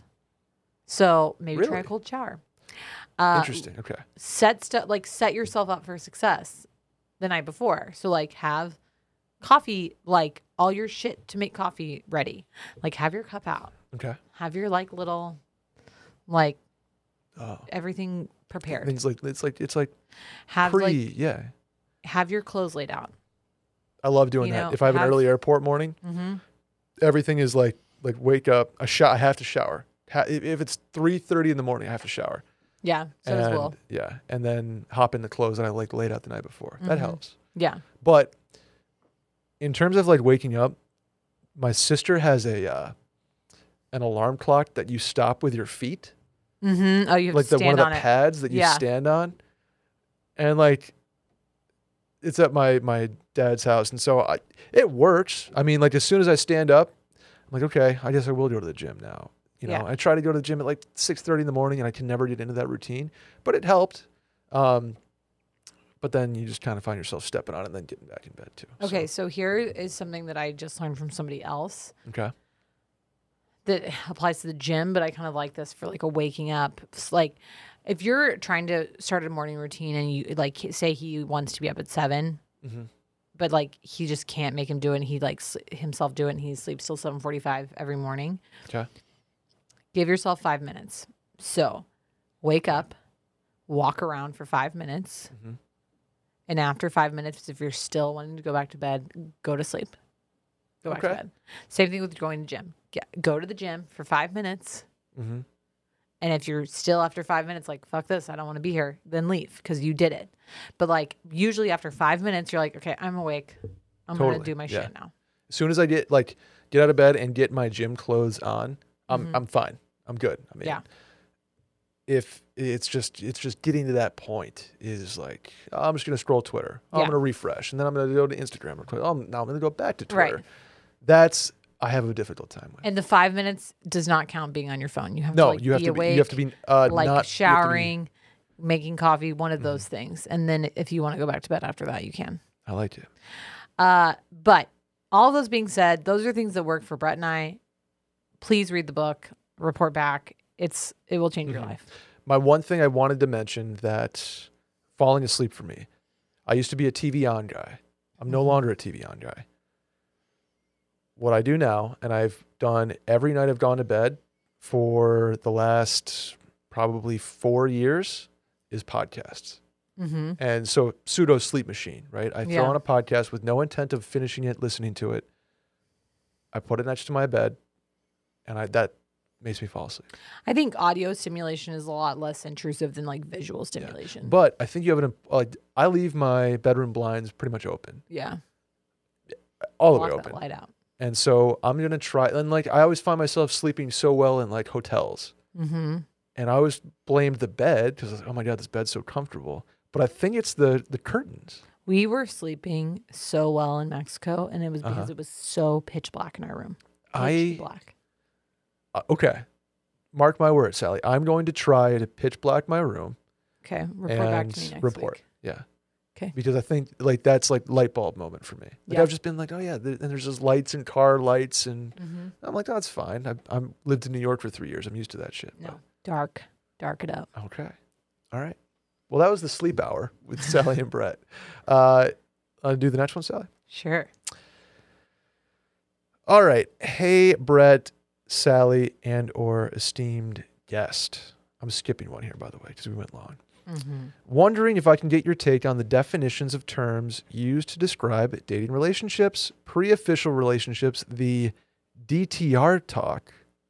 So maybe try a Really? cold shower. Uh, Interesting. Okay. Set stuff like set yourself up for success the night before. So like have coffee, like all your shit to make coffee ready. Like have your cup out. Okay. Have your like little, like Oh. everything prepared. Things like it's like it's like Have pre, like yeah. have your clothes laid out. I love doing You that. know, If I have, have- an early airport morning, Mm-hmm. everything is like like wake up. I sho- I have to shower. Ha- if if it's three thirty in the morning, I have to shower. Yeah. So does and, Will. Yeah, and then hop in the clothes that I like laid out the night before. That Mhm. helps. Yeah. But in terms of like waking up, my sister has a uh, an alarm clock that you stop with your feet, Mm-hmm. Oh, you have like to the one stand of on the it. pads that you Yeah. stand on, and like it's at my my dad's house, and so I, it works. I mean, like as soon as I stand up, I'm like, okay, I guess I will go to the gym now. You know, Yeah. I try to go to the gym at like six thirty in the morning, and I can never get into that routine, but it helped. Um, but then you just kind of find yourself stepping on it and then getting back in bed too. So, Okay, so here is something that I just learned from somebody else okay. that applies to the gym, but I kind of like this for like a waking up. It's like if you're trying to start a morning routine and you like say he wants to be up at seven, Mm-hmm. but like he just can't make him do it and he likes himself do it and he sleeps till seven forty-five every morning. Okay. Give yourself five minutes. So wake up, walk around for five minutes. Mhm. And after five minutes, if you're still wanting to go back to bed, go to sleep. Go back to Okay. bed. Same thing with going to the gym. Get, go to the gym for five minutes. Mm-hmm. And if you're still after five minutes, like, fuck this, I don't want to be here, then leave because you did it. But like, usually after five minutes, you're like, okay, I'm awake. I'm going Totally, to do my yeah. shit now. As soon as I get like get out of bed and get my gym clothes on, I'm Mhm. I'm fine. I'm good. I mean, Yeah. if it's just it's just getting to that point is like oh, I'm just gonna scroll Twitter. Oh, Yeah. I'm gonna refresh, and then I'm gonna go to Instagram. Or Twitter. Oh, now I'm gonna go back to Twitter. Right. That's I have a difficult time with. And the five minutes does not count being on your phone. You have No, to like you have be to be, awake. you have to be uh, like not you have to be- showering, making coffee, one Mm-hmm. of those things. And then if you want to go back to bed after that, you can. I like it. Uh, but all those being said, those are things that work for Brett and I. Please read the book, report back. It's it will change your Mhm. life. My one thing I wanted to mention that falling asleep for me. I used to be a T V on guy. I'm no Mhm. longer a T V on guy. What I do now, and I've done every night I've gone to bed for the last probably four years, is podcasts. Mm-hmm. And so pseudo sleep machine, right? I throw Yeah. on a podcast with no intent of finishing it, listening to it. I put it next to my bed, and I that makes me fall asleep. I think audio stimulation is a lot less intrusive than like visual stimulation. But I think you have an like I leave my bedroom blinds pretty much open. Yeah. All the Block way that open. light out. And so I'm gonna try and like I always find myself sleeping so well in like hotels. Mm-hmm. And I always blamed the bed because oh my God, this bed's so comfortable. But I think it's the the curtains. We were sleeping so well in Mexico, and it was because Uh-huh. it was so pitch black in our room. Pitch I black. uh, okay. Mark my words, Sally. I'm going to try to pitch black my room Okay, report back to me and next report. week. Yeah. Okay. Because I think like that's like light bulb moment for me. Like Yeah. I've just been like, oh yeah, there, and there's just lights and car lights, and Mm-hmm. I'm like, oh, that's fine. I've I'm lived in New York for three years. I'm used to that shit. No, dark, dark it up. But- okay. All right. Well, that was the sleep hour with Sally and Brett. Uh, I'll do the next one, Sally. Sure. All right. Hey, Brett, Sally, and or esteemed guest. I'm skipping one here, by the way, because we went long. Mm-hmm. Wondering if I can get your take on the definitions of terms used to describe dating relationships, pre-official relationships, the D T R talk.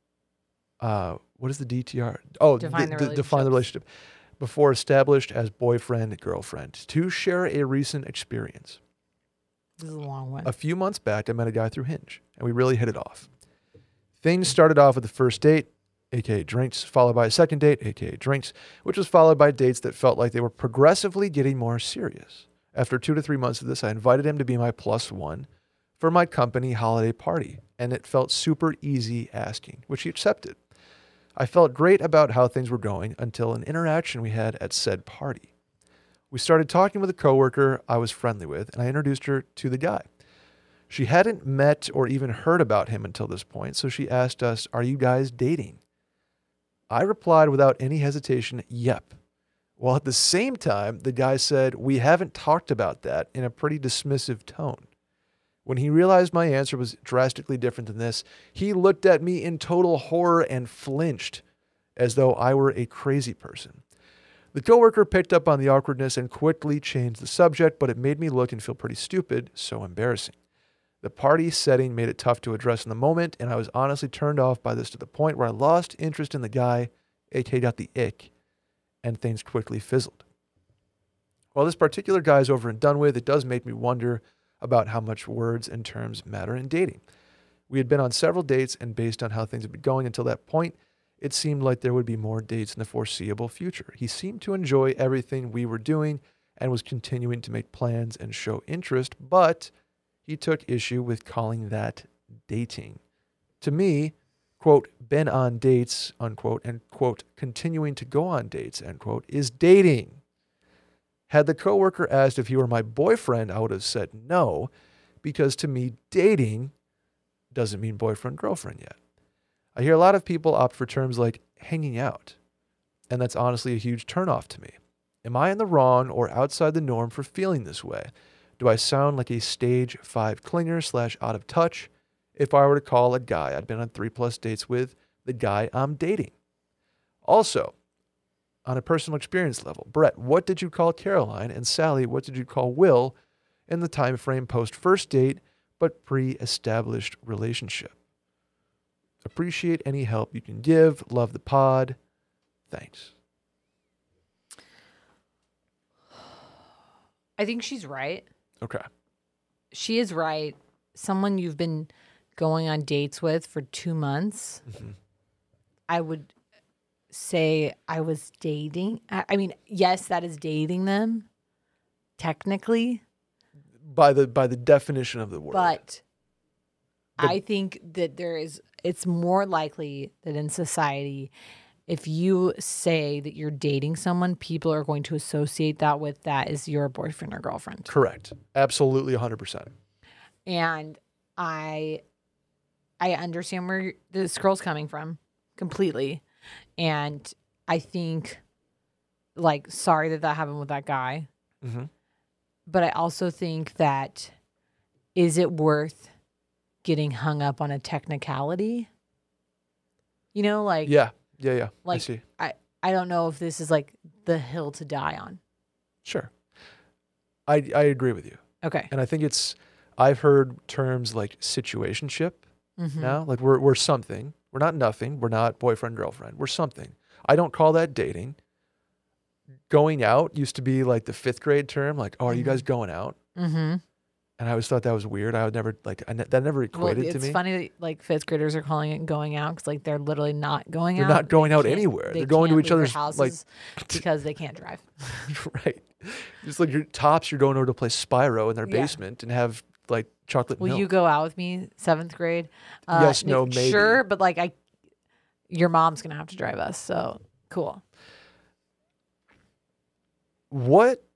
Uh, what is the D T R? Oh, Define d- the d- define the relationship before established as boyfriend, girlfriend. To share a recent experience. This is a long one. A few months back, I met a guy through Hinge, and we really hit it off. Things started off with the first date, aka drinks, followed by a second date, aka drinks, which was followed by dates that felt like they were progressively getting more serious. After two to three months of this, I invited him to be my plus one for my company holiday party, and it felt super easy asking, which he accepted. I felt great about how things were going until an interaction we had at said party. We started talking with a coworker I was friendly with, and I introduced her to the guy. She hadn't met or even heard about him until this point, so she asked us, "Are you guys dating?" I replied without any hesitation, "Yep." While at the same time, the guy said, "We haven't talked about that," in a pretty dismissive tone. When he realized my answer was drastically different than this, he looked at me in total horror and flinched, as though I were a crazy person. The coworker picked up on the awkwardness and quickly changed the subject, but it made me look and feel pretty stupid, so embarrassing. The party setting made it tough to address in the moment, and I was honestly turned off by this to the point where I lost interest in the guy, aka got the ick, and things quickly fizzled. While this particular guy is over and done with, it does make me wonder about how much words and terms matter in dating. We had been on several dates, and based on how things had been going until that point, it seemed like there would be more dates in the foreseeable future. He seemed to enjoy everything we were doing and was continuing to make plans and show interest, but he took issue with calling that dating. To me, quote, been on dates, unquote, and quote, continuing to go on dates, end quote, is dating. Had the coworker asked if he were my boyfriend, I would have said no, because to me, dating doesn't mean boyfriend, girlfriend yet. I hear a lot of people opt for terms like hanging out, and that's honestly a huge turnoff to me. Am I in the wrong or outside the norm for feeling this way? Do I sound like a stage five clinger slash out of touch if I were to call a guy I'd been on three plus dates with the guy I'm dating? Also, on a personal experience level, Brett, what did you call Caroline? And Sally, what did you call Will in the time frame post first date but pre-established relationship? Appreciate any help you can give. Love the pod. Thanks. I think she's right. Okay. She is right. Someone you've been going on dates with for two months, Mm-hmm. I would say I was dating. I, I mean, yes, that is dating them, technically. By the by the definition of the word. But, But- I think that there is, it's more likely that in society, if you say that you're dating someone, people are going to associate that with that as your boyfriend or girlfriend. Correct. Absolutely one hundred percent. And I, I understand where this girl's coming from completely. And I think, like, sorry that that happened with that guy. Mm-hmm. But I also think that, is it worth getting hung up on a technicality? You know, like, Yeah. Yeah, yeah. like I see. I, I don't know if this is like the hill to die on. Sure. I I agree with you. Okay. And I think it's I've heard terms like situationship Mhm. now. Like we're we're something. We're not nothing. We're not boyfriend, girlfriend. We're something. I don't call that dating. Going out used to be like the fifth grade term. Like, oh, are Mm-hmm. you guys going out? Mm-hmm. And I always thought that was weird. I would never like I ne- that never Well, equated it's to me. funny that like fifth graders are calling it going out because like they're literally not going They're out. not going They out can't- anywhere. they They're going to can't each leave their other's, like- houses because they can't drive. Right. Just like your tops, you're going over to play Spyro in their Yeah. basement and have like chocolate Will milk. you go out with me seventh grade? Uh, Yes, n- no, maybe. Sure, but like I, your mom's gonna have to drive us. So cool. What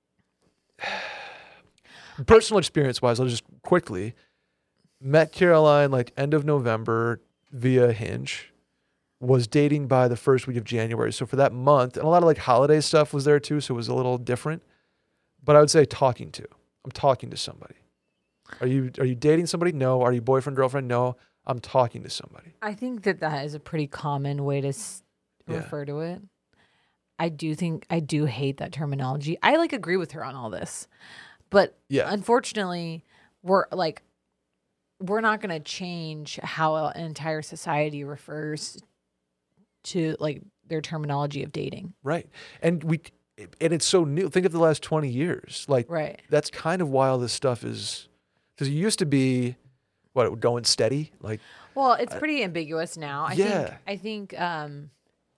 personal experience wise, I'll just quickly met Caroline like end of November via Hinge, was dating by the first week of January. So for that month, and a lot of like holiday stuff was there too, so it was a little different. But I would say talking to. I'm talking to somebody. Are you are you dating somebody? No. Are you boyfriend, girlfriend? No. I'm talking to somebody. I think that that is a pretty common way to s- Yeah. refer to it. I do think I do hate that terminology. I like agree with her on all this, but Yeah. unfortunately, we're like we're not going to change how an entire society refers to like their terminology of dating. Right. And we and it's so new. Think of the last twenty years. Like Right. that's kind of why all this stuff is, because it used to be what, going steady, like Well, it's pretty ambiguous now. I yeah. think I think um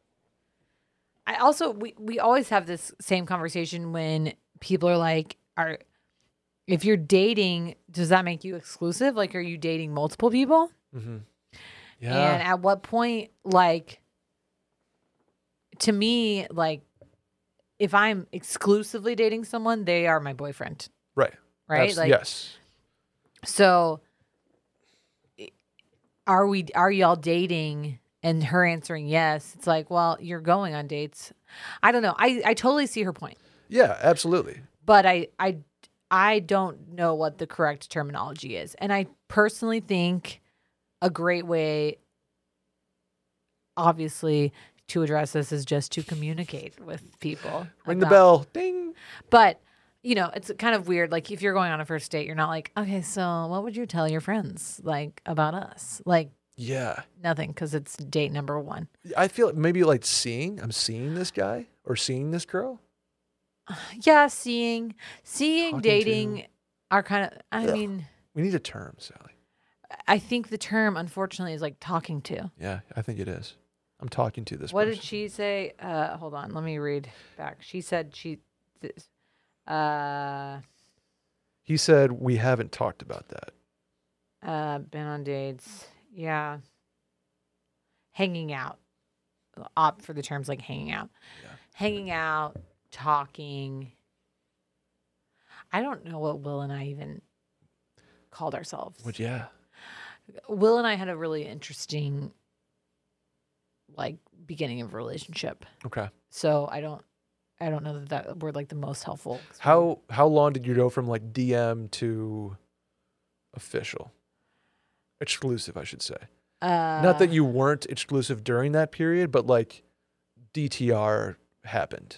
I also we, we always have this same conversation when people are like, are if you're dating, does that make you exclusive? Like, are you dating multiple people? mm-hmm. And Yeah, at what point, like, to me, like, if I'm exclusively dating someone, they are my boyfriend, right, right? Abs- like, yes, so i- are we? Are y'all dating? And her answering yes, it's like, well, you're going on dates. I don't know. I I totally see her point, yeah, absolutely. but I I I don't know what the correct terminology is, and I personally think a great way, obviously, to address this is just to communicate with people. Ring the about- bell, ding. But, you know, it's kind of weird. Like, if you're going on a first date, you're not like, okay, so what would you tell your friends, like, about us? Like, Yeah, nothing, because it's date number one. I feel like maybe like seeing, I'm seeing this guy or seeing this girl. Yeah, seeing, seeing, Talking dating to. are kind of, I Ugh. mean, We need a term, Sally. I think the term, unfortunately, is like talking to. Yeah, I think it is. I'm talking to this. What person. did she say? Uh, hold on, let me read back. She said she, th- uh, He said we haven't talked about that. uh, been on dates. Yeah. Hanging out. Opt for the terms like hanging out. Yeah. Hanging out, talking. I don't know what Will and I even called ourselves. But yeah, Will and I had a really interesting like beginning of a relationship. okay. So I don't I don't know that that we're like the most helpful. 'cause we- How how long did you go from like D M to official? Exclusive, I should say. uh, Not that you weren't exclusive during that period, but like D T R happened.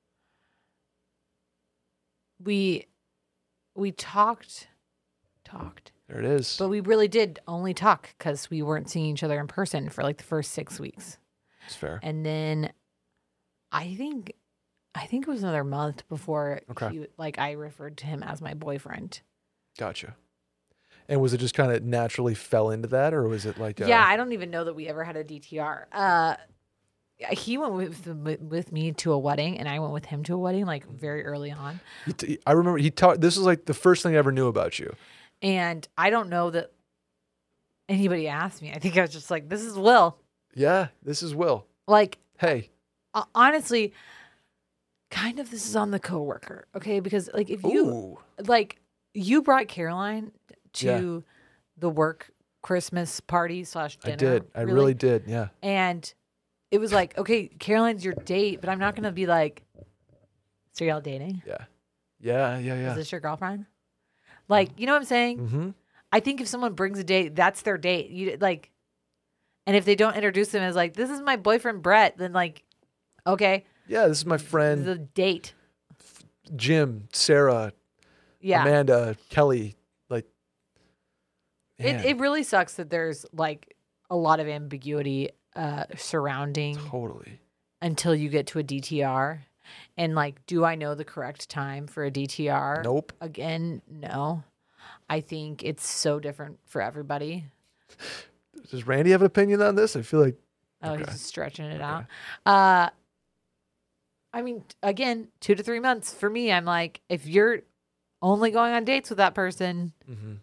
we we talked talked. There it is. But we really did only talk because we weren't seeing each other in person for like the first six weeks. It's fair. And then I think I think it was another month before Okay. he, like I referred to him as my boyfriend. Gotcha. And was it just kind of naturally fell into that, or was it like a, Yeah, I don't even know that we ever had a D T R. Uh he went with with me to a wedding and I went with him to a wedding like very early on. he t- I remember he taught. This is like the first thing I ever knew about you. And I don't know that anybody asked me. I think I was just like, this is Will. Yeah, this is Will. Like Hey, uh, honestly, kind of this is on the coworker, okay? Because like if you ooh, like you brought Caroline to Yeah. the work Christmas party slash dinner. I did. I really did. Yeah. And it was like, okay, Caroline's your date, but I'm not gonna be like, so y'all dating? Yeah. Yeah. Yeah. Is Yeah. this your girlfriend? Like, you know what I'm saying? Mm-hmm. I think if someone brings a date, that's their date. You like, and if they don't introduce them as like, this is my boyfriend Brett, then like, okay, Yeah. This is my this is friend a date. Jim, Sarah, Yeah. Amanda, Kelly. Like, It man. it really sucks that there's like a lot of ambiguity uh, surrounding Totally. until you get to a D T R. And like, do I know the correct time for a D T R? Nope. Again, no. I think it's so different for everybody. Does Randy have an opinion on this? I feel like. Oh, Okay. he's just stretching it Okay. out. Uh, I mean, again, two to three months for me. I'm like, if you're only going on dates with that person, Mm-hmm.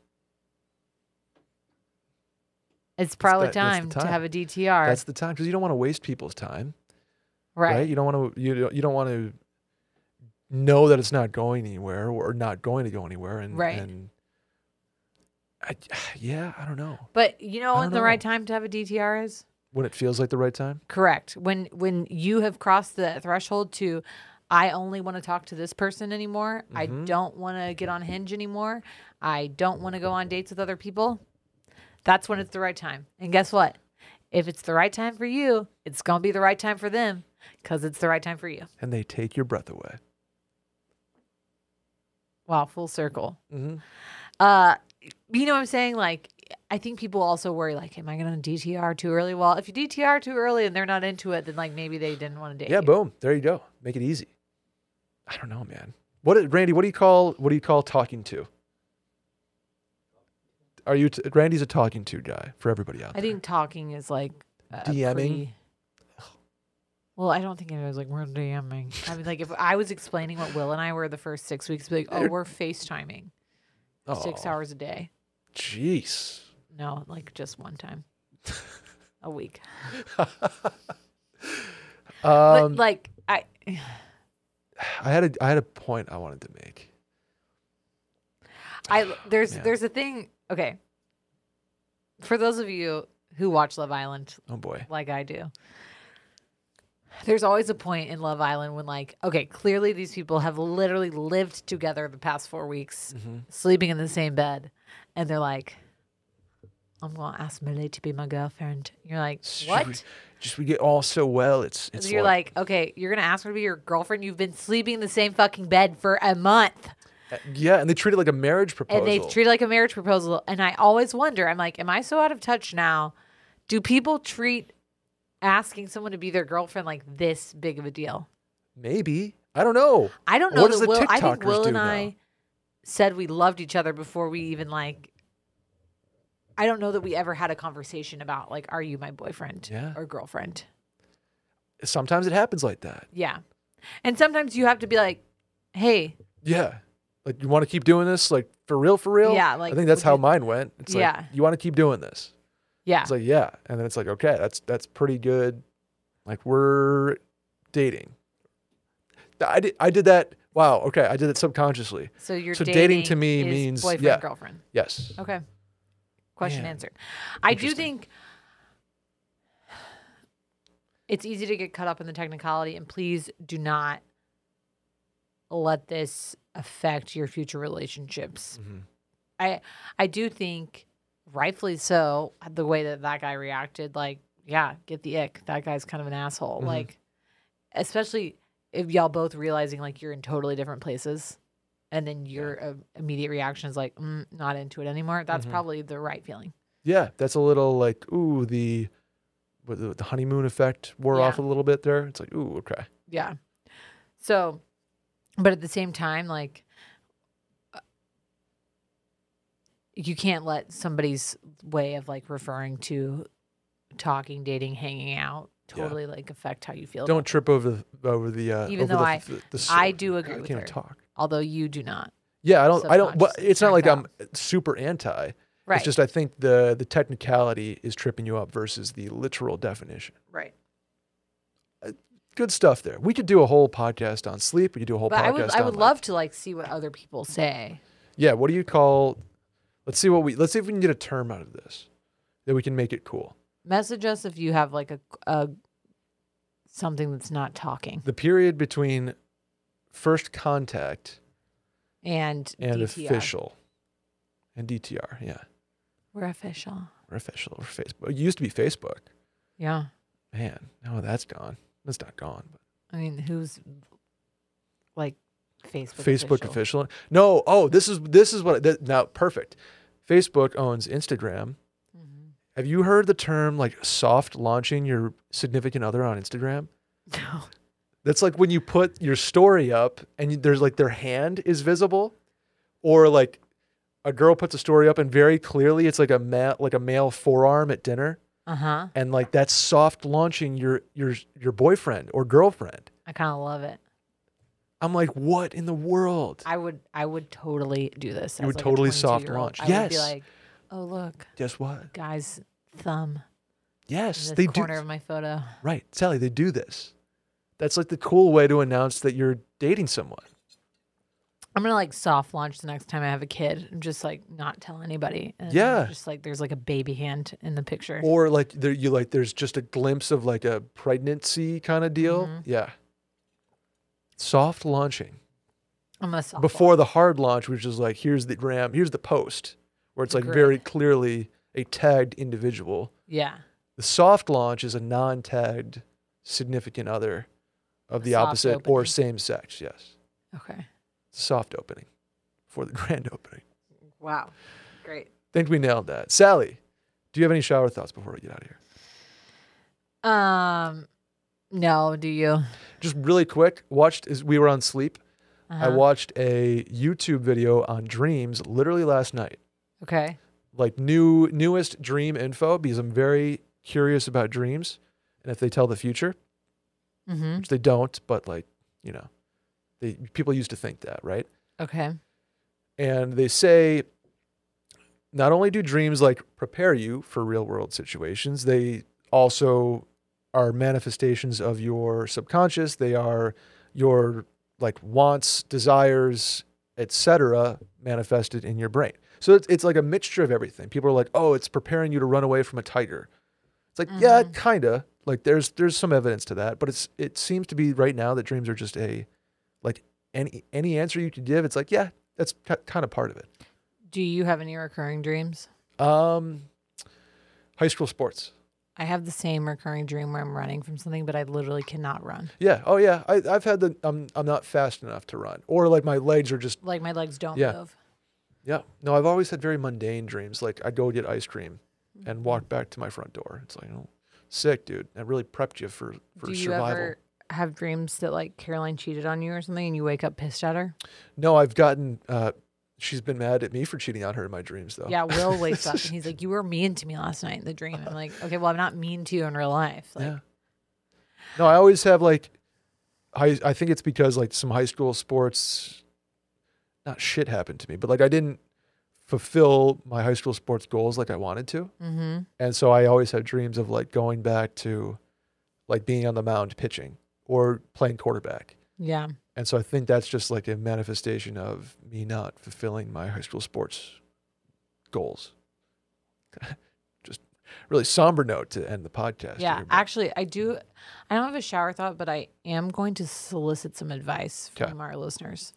it's probably that- that's the time, time. to have a D T R. That's the time because you don't want to waste people's time, right. right? You don't want to. You don't, you don't want to know that it's not going anywhere or not going to go anywhere, and Right. And I, yeah, I don't know But you know I when don't the right know. time to have a D T R is? when it feels like the right time. Correct. When when you have crossed the threshold to, I only want to talk to this person anymore. I Mhm. don't want to get on Hinge anymore. I don't want to go on dates with other people. That's when it's the right time. And guess what? If it's the right time for you, it's going to be the right time for them because it's the right time for you. And they take your breath away. Wow, full circle. Mm-hmm. Uh, you know what I'm saying? Like, I think people also worry, like, am I going to D T R too early? Well, if you D T R too early and they're not into it, then like maybe they didn't want to date Yeah, you. boom. There you go. Make it easy. I don't know, man. What, Randy? What do you call? What do you call talking to? Are you? T- Randy's a talking to guy for everybody out I there. think talking is like uh, DMing? pretty- Well, I don't think it was like we're DMing. I mean, like if I was explaining what Will and I were the first six weeks, be like, oh, we're FaceTiming six Oh, hours a day. Jeez. No, like just one time a week. But Um, like I, I had a I had a point I wanted to make. I there's Man. there's a thing. Okay, for those of you who watch Love Island, Oh boy. like I do. There's always a point in Love Island when, like, okay, clearly these people have literally lived together the past four weeks, Mm-hmm. sleeping in the same bed, and they're like, I'm going to ask Millie to be my girlfriend. You're like, what? Just we get all so well. It's it's You're like, okay, you're going to ask her to be your girlfriend? You've been sleeping in the same fucking bed for a month. yeah, and they treat it like a marriage proposal. And they treat it like a marriage proposal. And I always wonder, I'm like, am I so out of touch now? Do people treat asking someone to be their girlfriend like this big of a deal? Maybe I don't know. I don't know What does that the Will. I think TikTokers Will do and now? I said we loved each other before we even like. I don't know that we ever had a conversation about like, are you my boyfriend Yeah. or girlfriend? Sometimes it happens like that. Yeah, and sometimes you have to be like, hey, Yeah, like you want to keep doing this, like for real, for real. Yeah, like, I think that's would how you- mine went. It's like Yeah. you want to keep doing this. yeah, It's like yeah, and then it's like okay, that's that's pretty good. Like we're dating. I did I did that. Wow. Okay, I did it subconsciously. so you're so dating, dating to me is means- boyfriend yeah. girlfriend. Yes. Okay, question Man. answered. I do Interesting. think it's easy to get caught up in the technicality, and please do not let this affect your future relationships. Mhm. I I do think, rightfully so, the way that that guy reacted, like, yeah, get the ick. That guy's kind of an asshole. Mhm. Like, especially if y'all both realizing like you're in totally different places, and then your uh, immediate reaction is like, mm, not into it anymore. That's Mhm. probably the right feeling. Yeah, that's a little like ooh the what, the the honeymoon effect wore Yeah. off a little bit there. It's like ooh okay. Yeah. So, but at the same time, like, uh, you can't let somebody's way of like referring to talking, dating, hanging out Yeah. totally like affect how you feel. Don't about it. trip over the over the uh, Even over though the, I- the, the I sword. do agree I with can't her. talk. Although you do not. Yeah, I don't. I don't. But Subconsciously it's not like checked I'm super anti. Right. It's just I think the the technicality is tripping you up versus the literal definition. right. Good stuff there. We could do a whole podcast on sleep. We could do a whole But podcast. I would I on, would like- love to like see what other people say. Yeah. What do you call? Let's see what we. Let's see if we can get a term out of this that we can make it cool. Message us if you have like a, a something that's not talking The period between first contact and and D T R. official and D T R. Yeah, We're official. or official or Facebook. It used to be Facebook. Yeah. Man, no, that's gone. That's not gone. But I mean, who's like Facebook? Facebook official? official. No. Oh, this is this is what. That, now, perfect. Facebook owns Instagram, Mhm. Have you heard the term like soft launching your significant other on Instagram? No. That's like when you put your story up and you, there's like their hand is visible, or like a girl puts a story up and very clearly it's like a ma- like a male forearm at dinner, Uh-huh. and like that's soft launching your your your boyfriend or girlfriend. I kind of love it. I'm like, what in the world? I would I would totally do this. You as, would like, a totally soft twenty-two-year-old. launch. I would be Yes. like, oh, look, Guess what? guy's thumb Yes, in they this do. corner of my photo. Right, Sally, they do this. That's like the cool way to announce that you're dating someone. I'm gonna like soft launch the next time I have a kid and just like not tell anybody. And Yeah. Just like there's like a baby hand in the picture. Or like there, you like there's just a glimpse of like a pregnancy kind of deal. Mhm. Yeah. Soft launching. I'm gonna soft Before launch. the hard launch, which is like here's the gram, here's the post, where it's like Agreed. very clearly a tagged individual. Yeah. The soft launch is a non-tagged significant other of the Soft opposite or opening. same sex. Yes. Okay. It's a soft opening for the grand opening. Wow. Great. Think we nailed that. Sally, do you have any shower thoughts before we get out of here? Um, no. Do you? Just really quick, watched as we were on sleep. I Uh-huh. watched a YouTube video on dreams literally last night. Okay. Like new newest dream info, because I'm very curious about dreams and if they tell the future, Mm-hmm. which they don't, but like, you know, they people used to think that, right? Okay. And they say not only do dreams like prepare you for real world situations, they also are manifestations of your subconscious. They are your like wants, desires, et cetera, manifested in your brain. So it's, it's like a mixture of everything. People are like, oh, it's preparing you to run away from a tiger. It's like, yeah, Mhm. kind of. Like there's there's some evidence to that, but it's it seems to be right now that dreams are just a like any any answer you could give. It's like, yeah, that's k- kind of part of it. Do you have any recurring dreams? Um, high school sports. I have the same recurring dream where I'm running from something, but I literally cannot run. Yeah. Oh yeah. I I've had the I'm I'm not fast enough to run, or like my legs are just Like my legs don't Yeah. move. yeah. No, I've always had very mundane dreams. Like I'd go get ice cream and walk back to my front door. It's like, oh, sick, dude. That really prepped you for for Do you survival. ever have dreams that like Caroline cheated on you or something and you wake up pissed at her? No, I've gotten. Uh, she's been mad at me for cheating on her in my dreams, though. Yeah, Will wakes up and he's like, "You were mean to me last night in the dream." I'm like, "Okay, well, I'm not mean to you in real life." Like, Yeah. No, I always have like, I I think it's because like some high school sports, not shit happened to me, but like I didn't fulfill my high school sports goals like I wanted to, mm-hmm. and so I always had dreams of like going back to, like being on the mound pitching or playing quarterback, Yeah. and so I think that's just like a manifestation of me not fulfilling my high school sports goals. Just really somber note to end the podcast. Yeah, here, but- actually, I do. I don't have a shower thought, but I am going to solicit some advice from 'Kay. our listeners.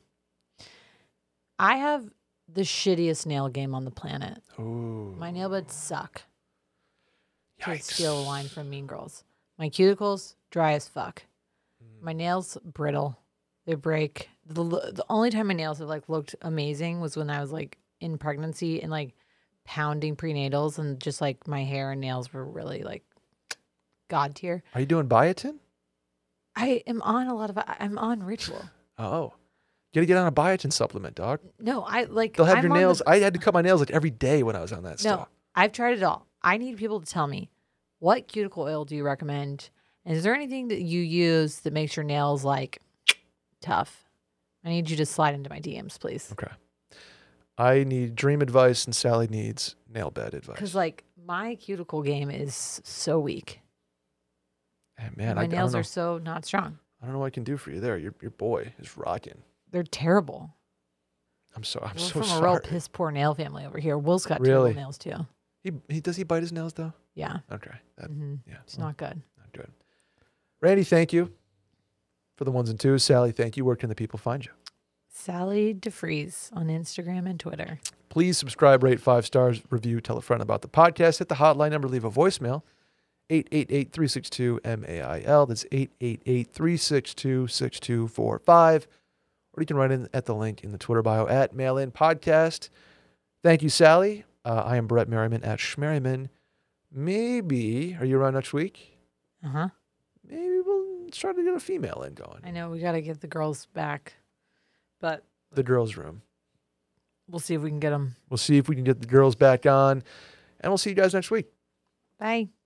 I have the shittiest nail game on the planet. Ooh. My nail beds suck. To Yikes. steal a line from Mean Girls. My cuticles dry as fuck. Mm. My nails brittle. They break. The the only time my nails have like looked amazing was when I was like in pregnancy and like pounding prenatals, and just like my hair and nails were really like god tier. Are you doing biotin? I am on a lot of. I'm on Ritual. Oh, you gotta get on a biotin supplement, dog. No, I like. They'll have I'm your on the- nails. I had to cut my nails like every day when I was on that No, stuff. I've tried it all. I need people to tell me, what cuticle oil do you recommend? And is there anything that you use that makes your nails like tough? I need you to slide into my D Ms, please. Okay. I need dream advice, and Sally needs nail bed advice. Because like my cuticle game is so weak. Hey, man, my I, I don't nails know. are so not strong. I don't know what I can do for you there. Your your boy is rocking. They're terrible. I'm so I'm We're so from sorry. a real piss poor nail family over here. Will's got Really? terrible nails too. He he does he bite his nails though? Yeah, Okay. That, hmm yeah. it's well, not good. not good. Randy, thank you for the ones and twos. Sally, thank you. Where can the people find you? Sally DeFries on Instagram and Twitter. Please subscribe, rate five stars, review, tell a friend about the podcast. Hit the hotline number, leave a voicemail. eight eight eight, three six two, M A I L. That's eight eight eight, three six two, six two four five. Or you can write in at the link in the Twitter bio at Mail In Podcast. Thank you, Sally. Uh, I am Brett Merriman at Schmerriman. maybe, are you around next week? Uh huh. Maybe we'll try to get a female in going. I know we got to get the girls back, but The girls' room. we'll see if we can get them. We'll see if we can get the girls back on, and we'll see you guys next week. Bye.